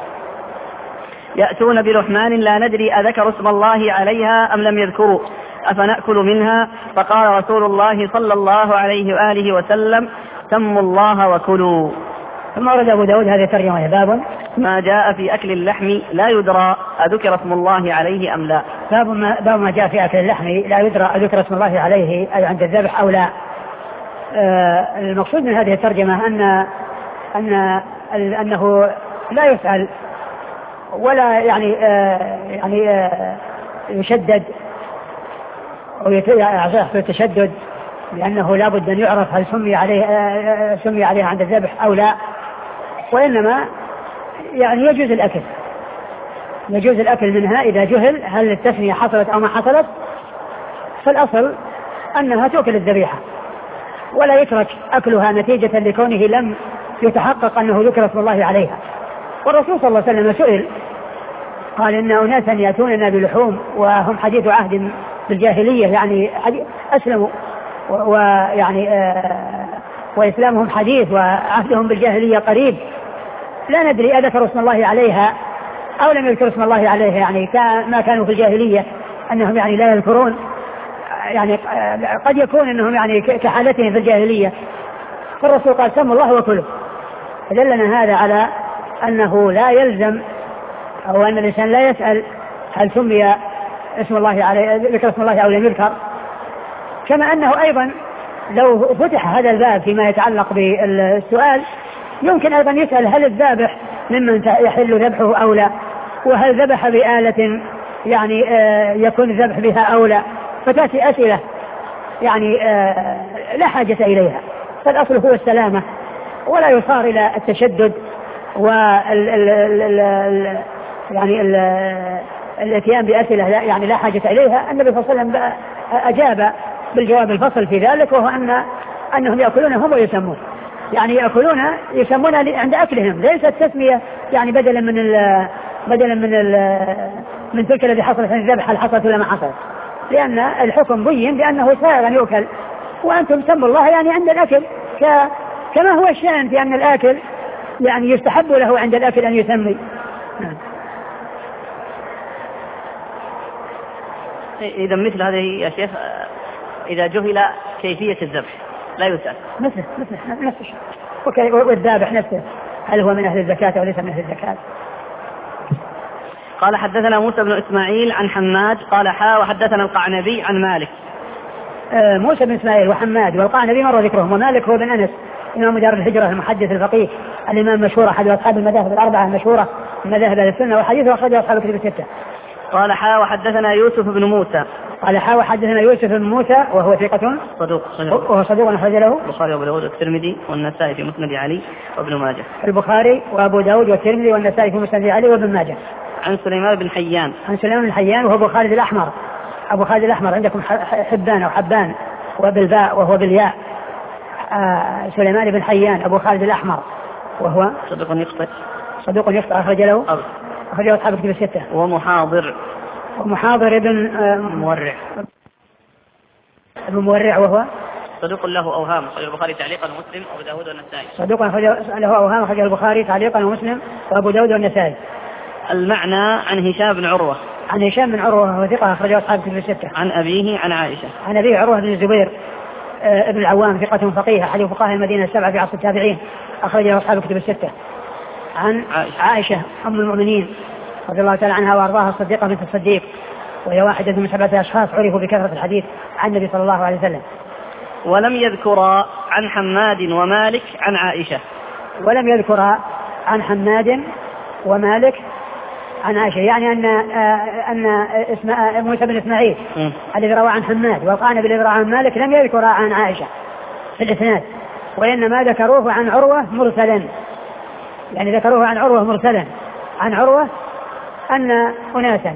يأتون بلحمان لا ندري أذكر اسم الله عليها أم لم يذكروا أفنأكل منها؟ فقال رسول الله صلى الله عليه وآله وسلم: سموا الله وكلوا. ثم ورد أبو داود هذه الترجمة: باب ما جاء في أكل اللحم لا يدرى أذكر اسم الله عليه أم لا. باب ما, باب ما جاء في أكل اللحم لا يدرى أذكر اسم الله عليه أي عند الذبح أو لا. آه المقصود من هذه الترجمة أن أن أنه لا يسأل ولا يعني آه يعني آه يشدد أو يحصل التشدد لأنه لا بد أن يعرف هل سمي عليه آه سمي عليه عند الذبح أو لا، وإنما يعني يجوز الأكل يجوز الأكل منها إذا جهل هل التسمية حصلت أو ما حصلت. فالأصل أنها تؤكل الذبيحة ولا يترك أكلها نتيجة لكونه لم يتحقق أنه ذكر اسم الله عليها. والرسول صلى الله عليه وسلم سئل قال: إن أناسا يأتوننا بلحوم وهم حديث عهد بالجاهلية، يعني أسلموا ويعني آه وإسلامهم حديث وعهدهم بالجاهلية قريب، لا ندري أذكر اسم الله عليها أو لم يذكر اسم الله عليها، يعني ما كانوا في الجاهلية أنهم يعني لا يذكرون، يعني قد يكون أنهم يعني كحالتهم في الجاهلية. فالرسول قال: سموا الله وكلوا. فدلنا هذا على أنه لا يلزم أو أن الإنسان لا يسأل هل سمي اسم الله عليه ذكر اسم الله أو لم يذكر، كما أنه أيضا لو فتح هذا الباب فيما يتعلق بالسؤال يمكن أيضا يسأل هل الذابح ممن يحل ذبحه أو لا، وهل ذبح بآلة يعني آه يكون الذبح بها أو لا، فتأتي أسئلة يعني آه لا حاجة إليها. فالأصل هو السلامة ولا يصار إلى التشدد وال ال ال ال يعني ال الاتيان بأسئلة لا يعني لا حاجة إليها. النبي صلى الله عليه وسلم أجاب بالجواب الفصل في ذلك، وهو أن أنهم يأكلون هم ويسمون، يعني يأكلون يسمون عند أكلهم، ليس التسمية يعني بدلا من ال بدلا من ال من تلك الذي حصلت عن الذبح هل حصلت ولا ما حصلت، لأن الحكم بين بأنه سائغا يؤكل وأنتم سموا الله يعني عند الأكل، كما هو الشأن في أن الآكل يعني يستحب له عند الأكل أن يسمي. إذا مثل هذه يا شيخ إذا جهل كيفية الذبح لا يسأل مثل مثل نفس الشيء. والذابح نفسه هل هو من أهل الزكاة أو ليس من أهل الزكاة. قال حدثنا موسى بن إسماعيل عن حماد قال حا وحدثنا القعنبي عن مالك. آه موسى بن إسماعيل وحماد والقعنبي مر ذكرهم. ومالك هو بن أنس إمام دار الهجرة المحدث الفقيه الإمام المشهور أحد أصحاب المذاهب الأربعة المشهورة من مذاهب أهل السنة والحديث وأخرجه أصحاب الكتب الستة. قال حا وحدثنا يوسف بن موسى قال حا وحدثنا يوسف بن موسى وهو ثقة صدوق وهو صدوق أخرج له البخاري وأبو داود والترمذي والنسائي في مسند علي وابن ماجه. البخاري وأبو داود والترمذي والنسائي في مسند علي وابن ماجه. عن سليمان بن حيان عن سليمان بن حيان وهو أبو خالد الأحمر. أبو خالد الأحمر عندكم حبان أو حبان وبالباء وهو بالياء. آه سليمان بن حيان أبو خالد الأحمر وهو صدوق يخطئ صدوق يخطئ أخرج له أخرجه أصحاب الكتب الستة. ومحاضر ومحاضر ابن آه مورع ابن مورع وهو صدوق له أوهام أخرجه البخاري تعليقا ومسلم وأبو داود والنسائي. صدوق له أوهام أخرجه البخاري تعليقا ومسلم وأبو داود والنسائي. المعنى عن هشام بن عروة عن هشام بن عروة وهو ثقة أخرجه أصحاب الكتب الستة. عن أبيه عن عائشة عن أبيه عروة بن الزبير آه ابن العوام ثقة فقيه أحد فقهاء المدينة السبعة في عصر التابعين أخرجه أصحاب الكتب الستة. عن عائشة, عائشة أم المؤمنين رضي الله تعالى عنها وأرضاها الصديقة بنت الصديق وهي واحدة من سبعة أشخاص عرفوا بكثرة الحديث عن النبي صلى الله عليه وسلم. ولم يذكر عن حماد ومالك عن عائشة. ولم يذكر عن حماد ومالك عن عائشة يعني أن أن اسم موسى بن إسماعيل الذي روى عن حماد والقعنبي الذي روى عن مالك لم يذكر عن عائشة في الإسناد وإنما ذكروه عن عروة مرسلا يعني ذكروه عن عروة مرسلا عن عروة أن أناسا.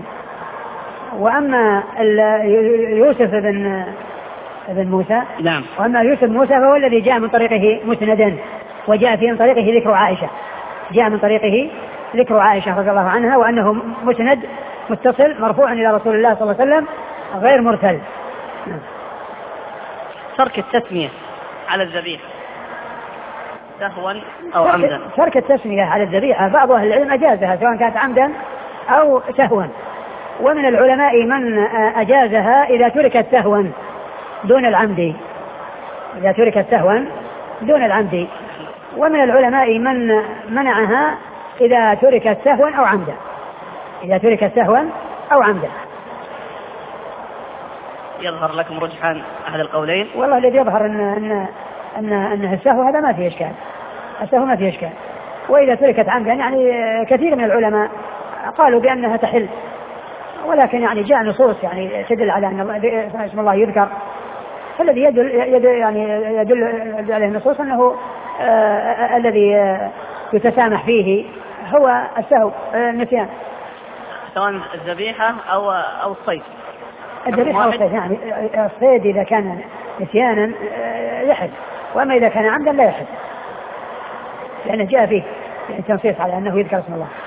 وأما يوسف بن بن موسى نعم. وأما يوسف بن موسى فهو الذي جاء من طريقه مسندا وجاء في من طريقه ذكر عائشة جاء من طريقه ذكر عائشة رضي الله عنها وأنه مسند متصل مرفوع إلى رسول الله صلى الله عليه وسلم غير مرسل. ترك التسمية على الذبيحة سهوا أو عمدا. ترك التسمية على الذبيحة بعض أهل العلم أجازها سواء كانت عمدا أو سهوا ومن العلماء من أجازها إذا تركت سهوا دون العمد إذا تركت سهوا دون العمد ومن العلماء من منعها إذا تركت سهوا أو عمدا إذا تركت سهوا أو عمدا. يظهر لكم رجحان أحد القولين. والله الذي يظهر أن أن أن أنه السهو هذا ما فيه إشكال السهو ما فيه إشكال وإذا تركت عمدا يعني كثير من العلماء قالوا بأنها تحل ولكن يعني جاء نصوص يعني تدل على أن اسم الله يذكر فالذي يدل, يدل يعني يدل عليه النصوص أنه آه الذي آه يتسامح فيه هو السهو آه النسيان سواء الذبيحة أو أو الصيد. الذبيحة أو الصيد يعني الصيد إذا كان نسيانا آه يحل وأما إذا كان عمدا لا يحل لأنه جاء فيه يعني تنصيص على أنه يذكر اسم الله.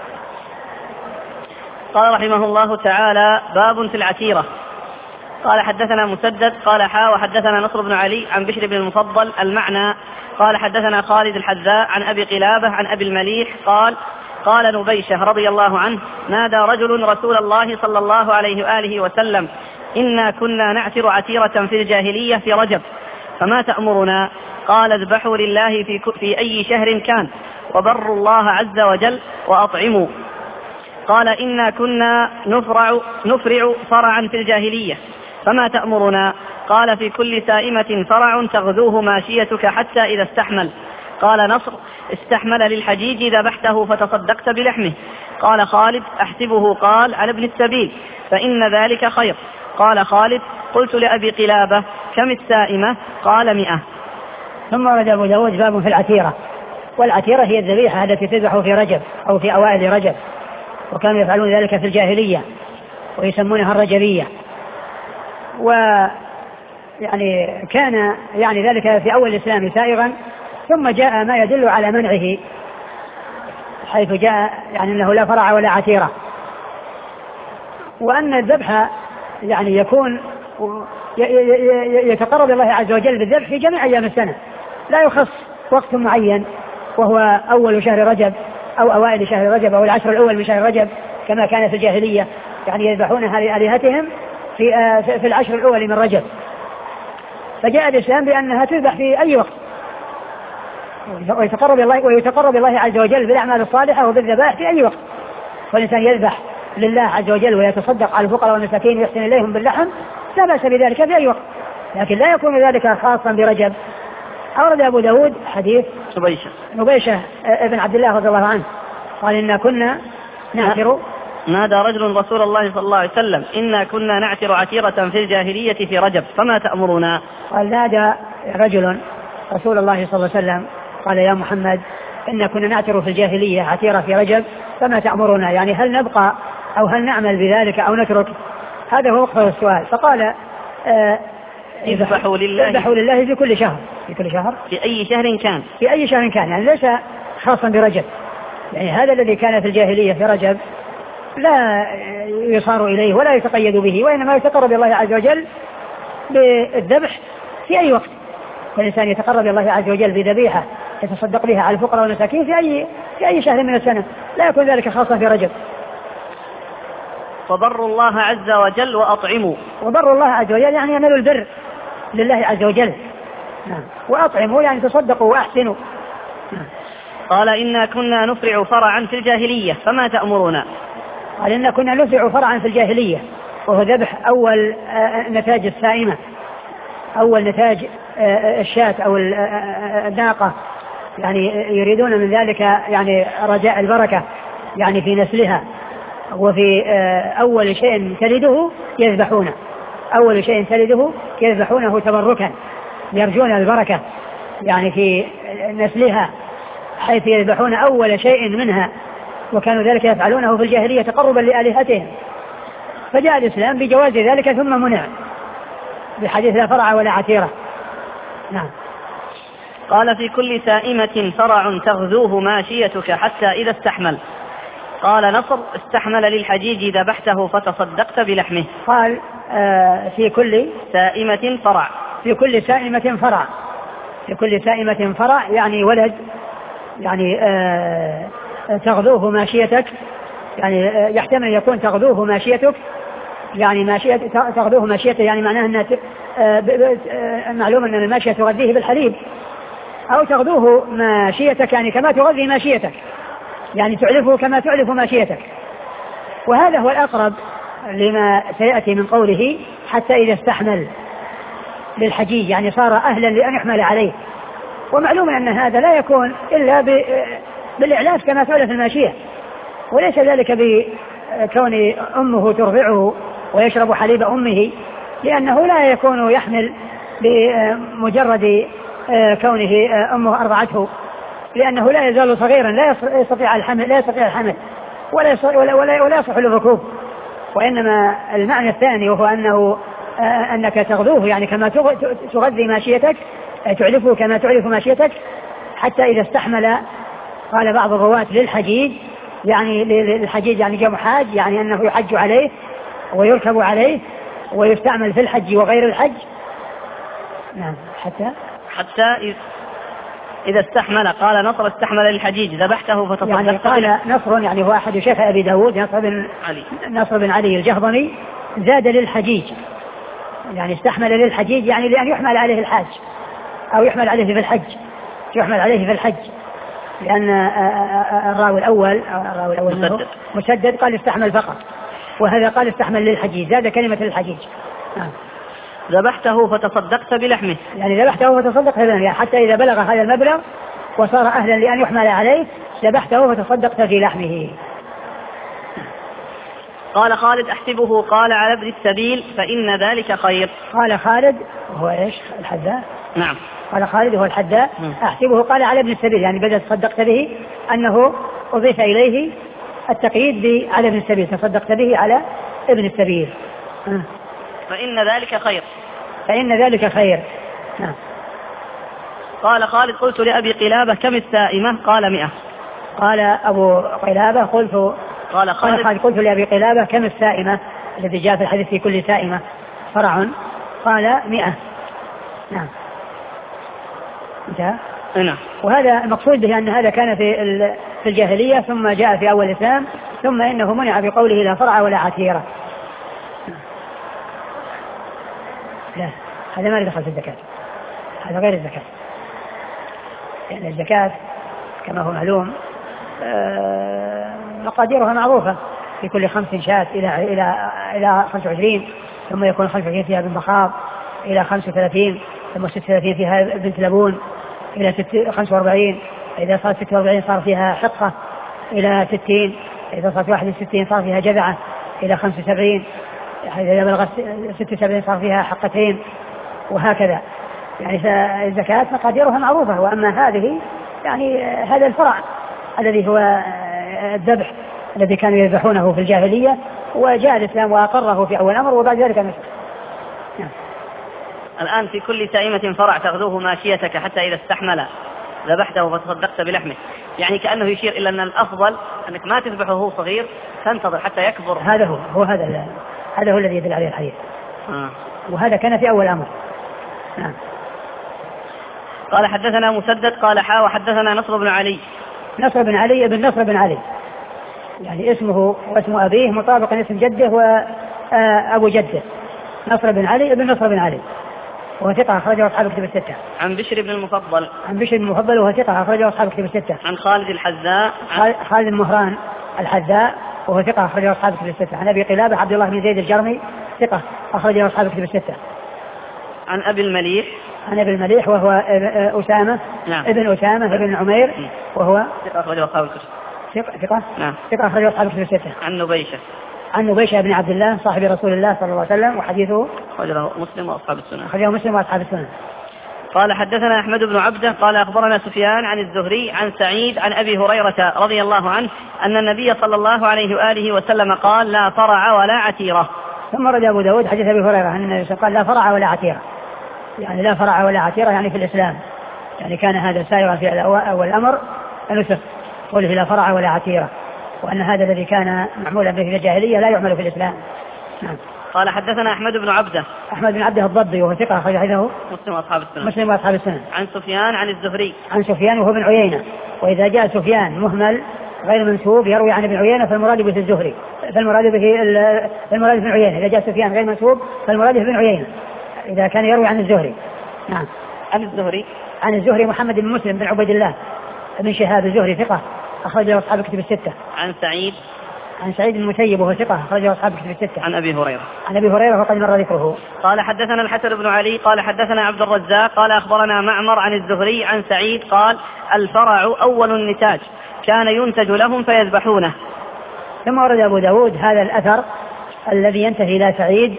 قال رحمه الله تعالى باب في العتيرة. قال حدثنا مسدد قال حا وحدثنا نصر بن علي عن بشر بن المفضل المعنى قال حدثنا خالد الحذاء عن أبي قلابة عن أبي المليح قال قال نبيشة رضي الله عنه نادى رجل رسول الله صلى الله عليه وآله وسلم إنا كنا نعتر عتيرة في الجاهلية في رجب فما تأمرنا؟ قال اذبحوا لله في, في أي شهر كان وبروا الله عز وجل وأطعموا. قال إنا كنا نفرع, نفرع فرعا في الجاهلية فما تأمرنا؟ قال في كل سائمة فرع تغذوه ماشيتك حتى إذا استحمل. قال نصر استحمل للحجيج ذبحته فتصدقت بلحمه. قال خالد أحسبه قال على ابن السبيل فإن ذلك خير. قال خالد قلت لأبي قلابة كم السائمة؟ قال مئة. ثم ورد أبو داود باب في العتيرة. والعتيرة هي الذبيحة التي تذبح في رجب أو في أوائل رجب وكانوا يفعلون ذلك في الجاهلية ويسمونها الرجبية ويعني كان يعني ذلك في أول الإسلام سائغا ثم جاء ما يدل على منعه حيث جاء يعني أنه لا فرع ولا عتيرة وأن الذبح يعني يكون يتقرب الله عز وجل بالذبح في جميع أيام السنة لا يخص وقت معين وهو أول شهر رجب أو أوائل شهر رجب أو العشر الأول من شهر رجب كما كان في الجاهلية يعني يذبحونها لآلهتهم في في العشر الأول من رجب. فجاء الإسلام بأنها تذبح في أي وقت، ويتقرب الله ويتقرب الله عز وجل بالأعمال الصالحة وبالذبائح في أي وقت. فالإنسان يذبح لله عز وجل ويتصدق على الفقراء والمساكين ويحسن إليهم باللحم لا بأس بذلك في أي وقت، لكن لا يكون ذلك خاصا برجب. أورد أبو داود حديث نبيشة نبيشة ابن عبد الله رضي الله عنه قال إنا كنا نعتر نادى رجل رسول الله صلى الله عليه وسلم إنا كنا نعتر عتيرة في الجاهلية في رجب فما تأمرنا. قال نادى رجل رسول الله صلى الله عليه وسلم قال يا محمد إنا كنا نعتر في الجاهلية عتيرة في رجب فما تأمرنا، يعني هل نبقى أو هل نعمل بذلك أو نترك؟ هذا هو وقت السؤال. فقال آه اذبحوا لله اذبحوا لله في كل شهر في كل شهر في أي شهر كان في أي شهر كان، يعني ليس خاصا برجب، يعني هذا الذي كان في الجاهلية في رجب لا يصار إليه ولا يتقيد به، وإنما يتقرب الله عز وجل بالذبح في أي وقت. والإنسان يتقرب الله عز وجل بذبيحة يتصدق بها على الفقراء والمساكين في أي في أي شهر من السنة، لا يكون ذلك خاصا في رجب. فضروا الله عز وجل وأطعموا. وضروا الله عز وجل يعني يعملوا البر لله عز وجل. نعم. وأطعموا يعني تصدقوا وأحسنوا. نعم. قال إنا كنا نفرع فرعا في الجاهلية فما تأمرنا. قال إنا كنا نفرع فرعا في الجاهلية وهو ذبح أول نتاج السائمة، أول نتاج الشاة أو الناقة، يعني يريدون من ذلك يعني رجاء البركة يعني في نسلها. وفي أول شيء تلده يذبحونه، أول شيء تلده يذبحونه تبركا يرجون البركة يعني في نسلها، حيث يذبحون أول شيء منها، وكانوا ذلك يفعلونه في الجاهلية تقربا لآلهتهم. فجاء الإسلام بجواز ذلك ثم منع بحديث لا فرع ولا عتيرة. نعم. قال في كل سائمة فرع تغذوه ماشيتك حتى إذا استحمل. قال نصر استحمل للحجيج ذبحته فتصدقت بلحمه. قال آه في كل سائمة فرع في كل سائمة فرع في كل سائمة فرع يعني ولد، يعني آه تغذوه ماشيتك، يعني آه يحتمل يكون تغذوه ماشيتك يعني ماشية تغذوه ماشيته يعني معناه أن آه معلوم أن الماشية تغذيه بالحليب، أو تغذوه ماشيتك يعني كما تغذي ماشيتك، يعني تعلفه كما تعلف ماشيتك. وهذا هو الأقرب لما سيأتي من قوله حتى إذا استحمل للحجيج، يعني صار أهلا لأن يحمل عليه. ومعلوم أن هذا لا يكون إلا بالإعلاف كما تعلف الماشية، وليس ذلك بكون أمه ترضعه ويشرب حليب أمه، لأنه لا يكون يحمل بمجرد كونه أمه أرضعته، لأنه لا يزال صغيرا لا يستطيع الحمل لا يستطيع الحمل ولا ولا ولا, ولا يصح للركوب. وإنما المعنى الثاني وهو أنه أنك تغذوه يعني كما تغذي ماشيتك، تعلفه كما تعلف ماشيتك حتى إذا استحمل. قال بعض الرواة للحجيج، يعني للحجيج يعني جاء محاج، يعني أنه يحج عليه ويركب عليه ويستعمل في الحج وغير الحج. نعم. حتى حتى إذا استحمل. قال نصر استحمل للحجيج ذبحته فتصدقت. يعني قال نصر يعني هو أحد شيخ أبي داود نصر بن علي نصر بن علي الجهضمي زاد للحجيج، يعني استحمل للحجيج يعني لأن يحمل عليه الحاج أو يحمل عليه في الحج يحمل عليه في الحج لأن الراوي الأول الراوي الأول مسدد. مسدد قال استحمل فقط، وهذا قال استحمل للحجيج زاد كلمة للحجيج. آه. ذبحته فتصدقت بلحمه، يعني ذبحته فتصدقت بلحمه، يعني حتى إذا بلغ هذا المبلغ وصار أهلا لأن يحمل عليه ذبحته فتصدقت في لحمه. قال خالد أحسبه قال على ابن السبيل فإن ذلك خير. قال خالد وهو إيش الحذاء؟ نعم. قال خالد هو الحذاء أحسبه قال على ابن السبيل، يعني بدأ تصدقت به أنه أضيف إليه التقييد على ابن السبيل، تصدقت به على ابن السبيل. آه. فإن ذلك خير فإن ذلك خير. نعم. قال خالد قلت لأبي قلابة كم السائمة؟ قال مئة. قال أبو قلابة قلت قال خالد, قال خالد قلت لأبي قلابة كم السائمة الذي جاء في الحديث في كل سائمة فرع؟ قال مئة. نعم. انتهى. نعم. وهذا المقصود به أن هذا كان في في الجاهلية ثم جاء في أول الإسلام، ثم إنه منع بقوله لا فرع ولا عتيرة. هذا ما يدخل في الزكاة، هذا غير الزكاة. يعني الزكاة كما هو معلوم مقاديرها معروفة، في كل خمس شاة إلى إلى إلى خمسة وعشرين، ثم يكون خمسة وعشرين فيها بنت مخاض، إلى خمسة وثلاثين، ثم ستة وثلاثين فيها بنت لبون، إلى خمسة وأربعين، إذا صارت ستة وأربعين صار فيها حقة، إلى ستين، إذا صارت واحد وستين صار فيها جذعة، إلى خمسة وسبعين، إذا بلغت ستة وسبعين صار فيها حقتين، وهكذا. يعني فالزكاة مقاديرها معروفة. وأما هذه يعني هذا الفرع الذي هو الذبح الذي كانوا يذبحونه في الجاهلية، وجاء الإسلام وأقره في أول أمر وبعد ذلك نسخ. نعم. الآن في كل سائمة فرع تغذوه ماشيتك حتى إذا استحمل ذبحته وتصدقت بلحمه، يعني كأنه يشير إلى أن الأفضل أنك ما تذبحه وهو صغير، تنتظر حتى يكبر. هذا هو هو هذا هذا هو الذي يدل عليه الحديث. آه. وهذا كان في أول أمر. نعم. قال حدثنا مسدد قال حا وحدثنا نصر بن علي. نصر بن علي بن نصر بن علي، يعني اسمه واسم أبيه مطابق اسم جده وأبو جده، نصر بن علي بن نصر بن علي، وهو ثقة أخرجه أصحاب كتب الستة. عن بشر بن المفضل. عن بشر بن المفضل وهو ثقة أخرجه أصحاب كتب الستة. عن خالد الحذاء. عن خالد المهران الحذاء وهو ثقة أخرجه أصحاب كتب الستة. عن أبي قلابة عبد الله بن زيد الجرمي ثقة أخرجه أصحاب كتب الستة. عن أبي المليح. عن أبي المليح وهو أسامة. نعم. ابن أسامة ابن عمير وهو ثقة أخرجه أصحاب الكتب. ثقة ثقة نعم. ثقة أخرجه أصحاب كتب الستة. عن نبيشة. عن نبيشة بن عبد الله صاحب رسول الله صلى الله عليه وسلم، وحديثه أخرجه مسلم وأصحاب السنن. أخرجه مسلم وأصحاب السنن. قال حدثنا أحمد بن عبده قال أخبرنا سفيان عن الزهري عن سعيد عن أبي هريرة رضي الله عنه أن النبي صلى الله عليه وآله وسلم قال لا فرع ولا عتيرة. ثم رد أبو داود حديث أبي هريرة أن النبي قال لا فرع ولا عتيرة، يعني لا فرع ولا عتيرة يعني في الإسلام، يعني كان هذا سائرا في أول الأمر نسخ قوله لا فرع ولا عتيرة، وأن هذا الذي كان معمولا به في الجاهلية لا يعمل في الإسلام. نعم. قال حدثنا أحمد بن عبده. أحمد بن عبده الضبي وهو ثقة أخرج حديثه مسلم وأصحاب السنن. مسلم وأصحاب السنن. عن سفيان عن الزهري. عن سفيان وهو بن عيينة، وإذا جاء سفيان مهمل غير منسوب يروي عن ابن عيينة فالمراد به الزهري، فالمراد به المراد بن عيينة. إذا جاء سفيان غير منسوب فالمراد به ابن عيينة إذا كان يروي عن الزهري. نعم. عن الزهري. عن الزهري محمد بن مسلم بن عبد الله بن شهاب الزهري ثقة أخرجه أصحاب كتب الستة. عن سعيد. عن سعيد المسيب وهو ثقة أخرجه أصحاب كتب الستة. عن أبي هريرة. عن أبي هريرة وقد مر ذكره. قال حدثنا الحسن بن علي قال حدثنا عبد الرزاق قال أخبرنا معمر عن الزهري عن سعيد قال الفرع أول النتاج كان ينتج لهم فيذبحونه. ثم ورد أبو داود هذا الأثر الذي ينتهي إلى سعيد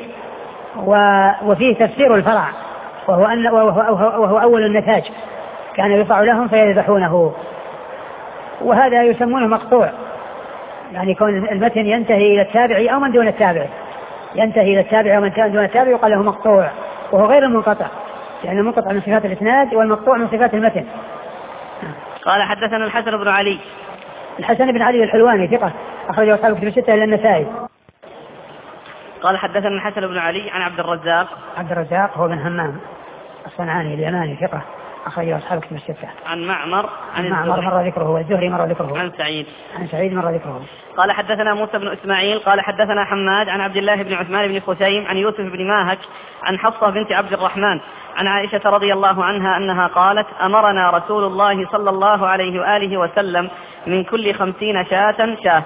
وفيه تفسير الفرع، وهو, أن وهو, وهو أول النتاج كان يرفع لهم فيذبحونه، وهذا يسمونه مقطوع، يعني يكون المتن ينتهي إلى التابع أو من دون التابع، ينتهي إلى التابع أو من دون التابع يقال له مقطوع، وهو غير المنقطع، يعني المنقطع من صفات الإسناد والمقطوع من صفات المتن. قال حدثنا الحسن بن علي. الحسن بن علي الحلواني ثقة أخرجه أصحاب كتب الستة إلا النسائي. قال حدثنا الحسن بن علي عن عبد الرزاق. عبد الرزاق هو بن همام الصنعاني اليماني ثقة أخرجه أصحاب كتب الستة. عن معمر. عن معمر مر ذكره، والزهري مر ذكره. عن سعيد. عن سعيد مر ذكره. قال حدثنا موسى بن إسماعيل قال حدثنا حماد عن عبد الله بن عثمان بن خثيم عن يوسف بن ماهك عن حفصة بنت عبد الرحمن عن عائشة رضي الله عنها أنها قالت أمرنا رسول الله صلى الله عليه وآله وسلم من كل خمسين شاة شاة.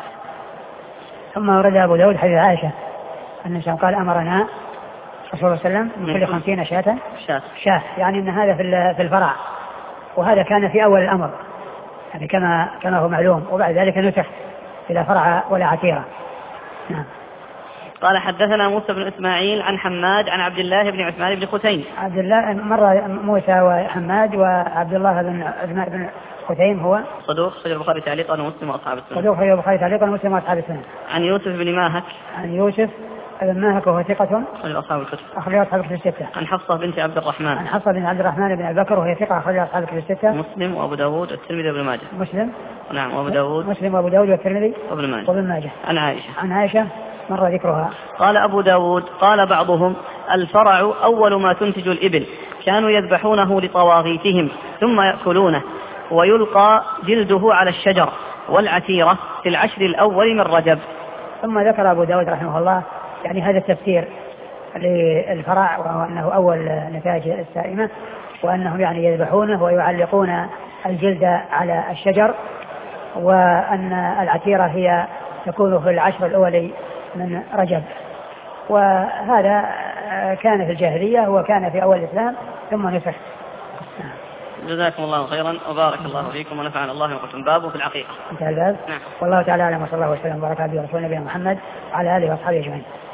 ثم ورد أبو داود حديث عائشة أن قال أمرنا رسول الله صلى الله عليه وسلم من كل خمسين شاة شاة شاة، يعني أن هذا في الفرع، وهذا كان في أول الأمر يعني كما كما هو معلوم، وبعد ذلك نسخ إلى فرع ولا عتيرة. نعم. قال حدثنا موسى بن إسماعيل عن حماد عن عبد الله بن عثمان بن خثيم. عبد الله مر موسى وحماد وعبد الله بن عثمان بن خثيم هو صدوق خرج البخاري تعليقا ومسلم وأصحاب السنن. صدوق خرج البخاري تعليقا ومسلم وأصحاب السنن. عن يوسف بن ماهك. عن يوسف بن ماهك وهو ثقة خرج أصحاب الكتب. أخرج أصحاب الكتب الستة. عن حفصة بنت عبد الرحمن. عن حفصة بنت عبد الرحمن بن أبي بكر وهي ثقة أخرج أصحاب الكتب الستة. مسلم وأبو داود والترمذي وابن ماجه. مسلم. نعم وأبو داود. مسلم وأبو داود والترمذي وابن ماجه. وابن ماجه. عن عائشة. عن عائشة مر ذكرها. قال أبو داود قال بعضهم الفرع أول ما تنتج الإبل كانوا يذبحونه لطواغيتهم ثم يأكلونه ويلقى جلده على الشجر والعتيرة في العشر الأول من رجب. ثم ذكر أبو داود رحمه الله يعني هذا التفسير للفرع، وأنه أول نتاج السائمة، وأنهم يعني يذبحونه ويعلقون الجلد على الشجر، وأن العتيرة هي تكون في العشر الأول من رجب. وهذا كان في الجاهلية وكان في أول الإسلام ثم نسخ. جزاكم الله خيرا وبارك الله فيكم ونفعنا الله وقتم. بابه في العقيقة. انتهى الباب. نعم. والله تعالى أعلم، وصلى الله وسلم وبارك على رسول نبينا محمد وعلى آله وأصحابه أجمعين.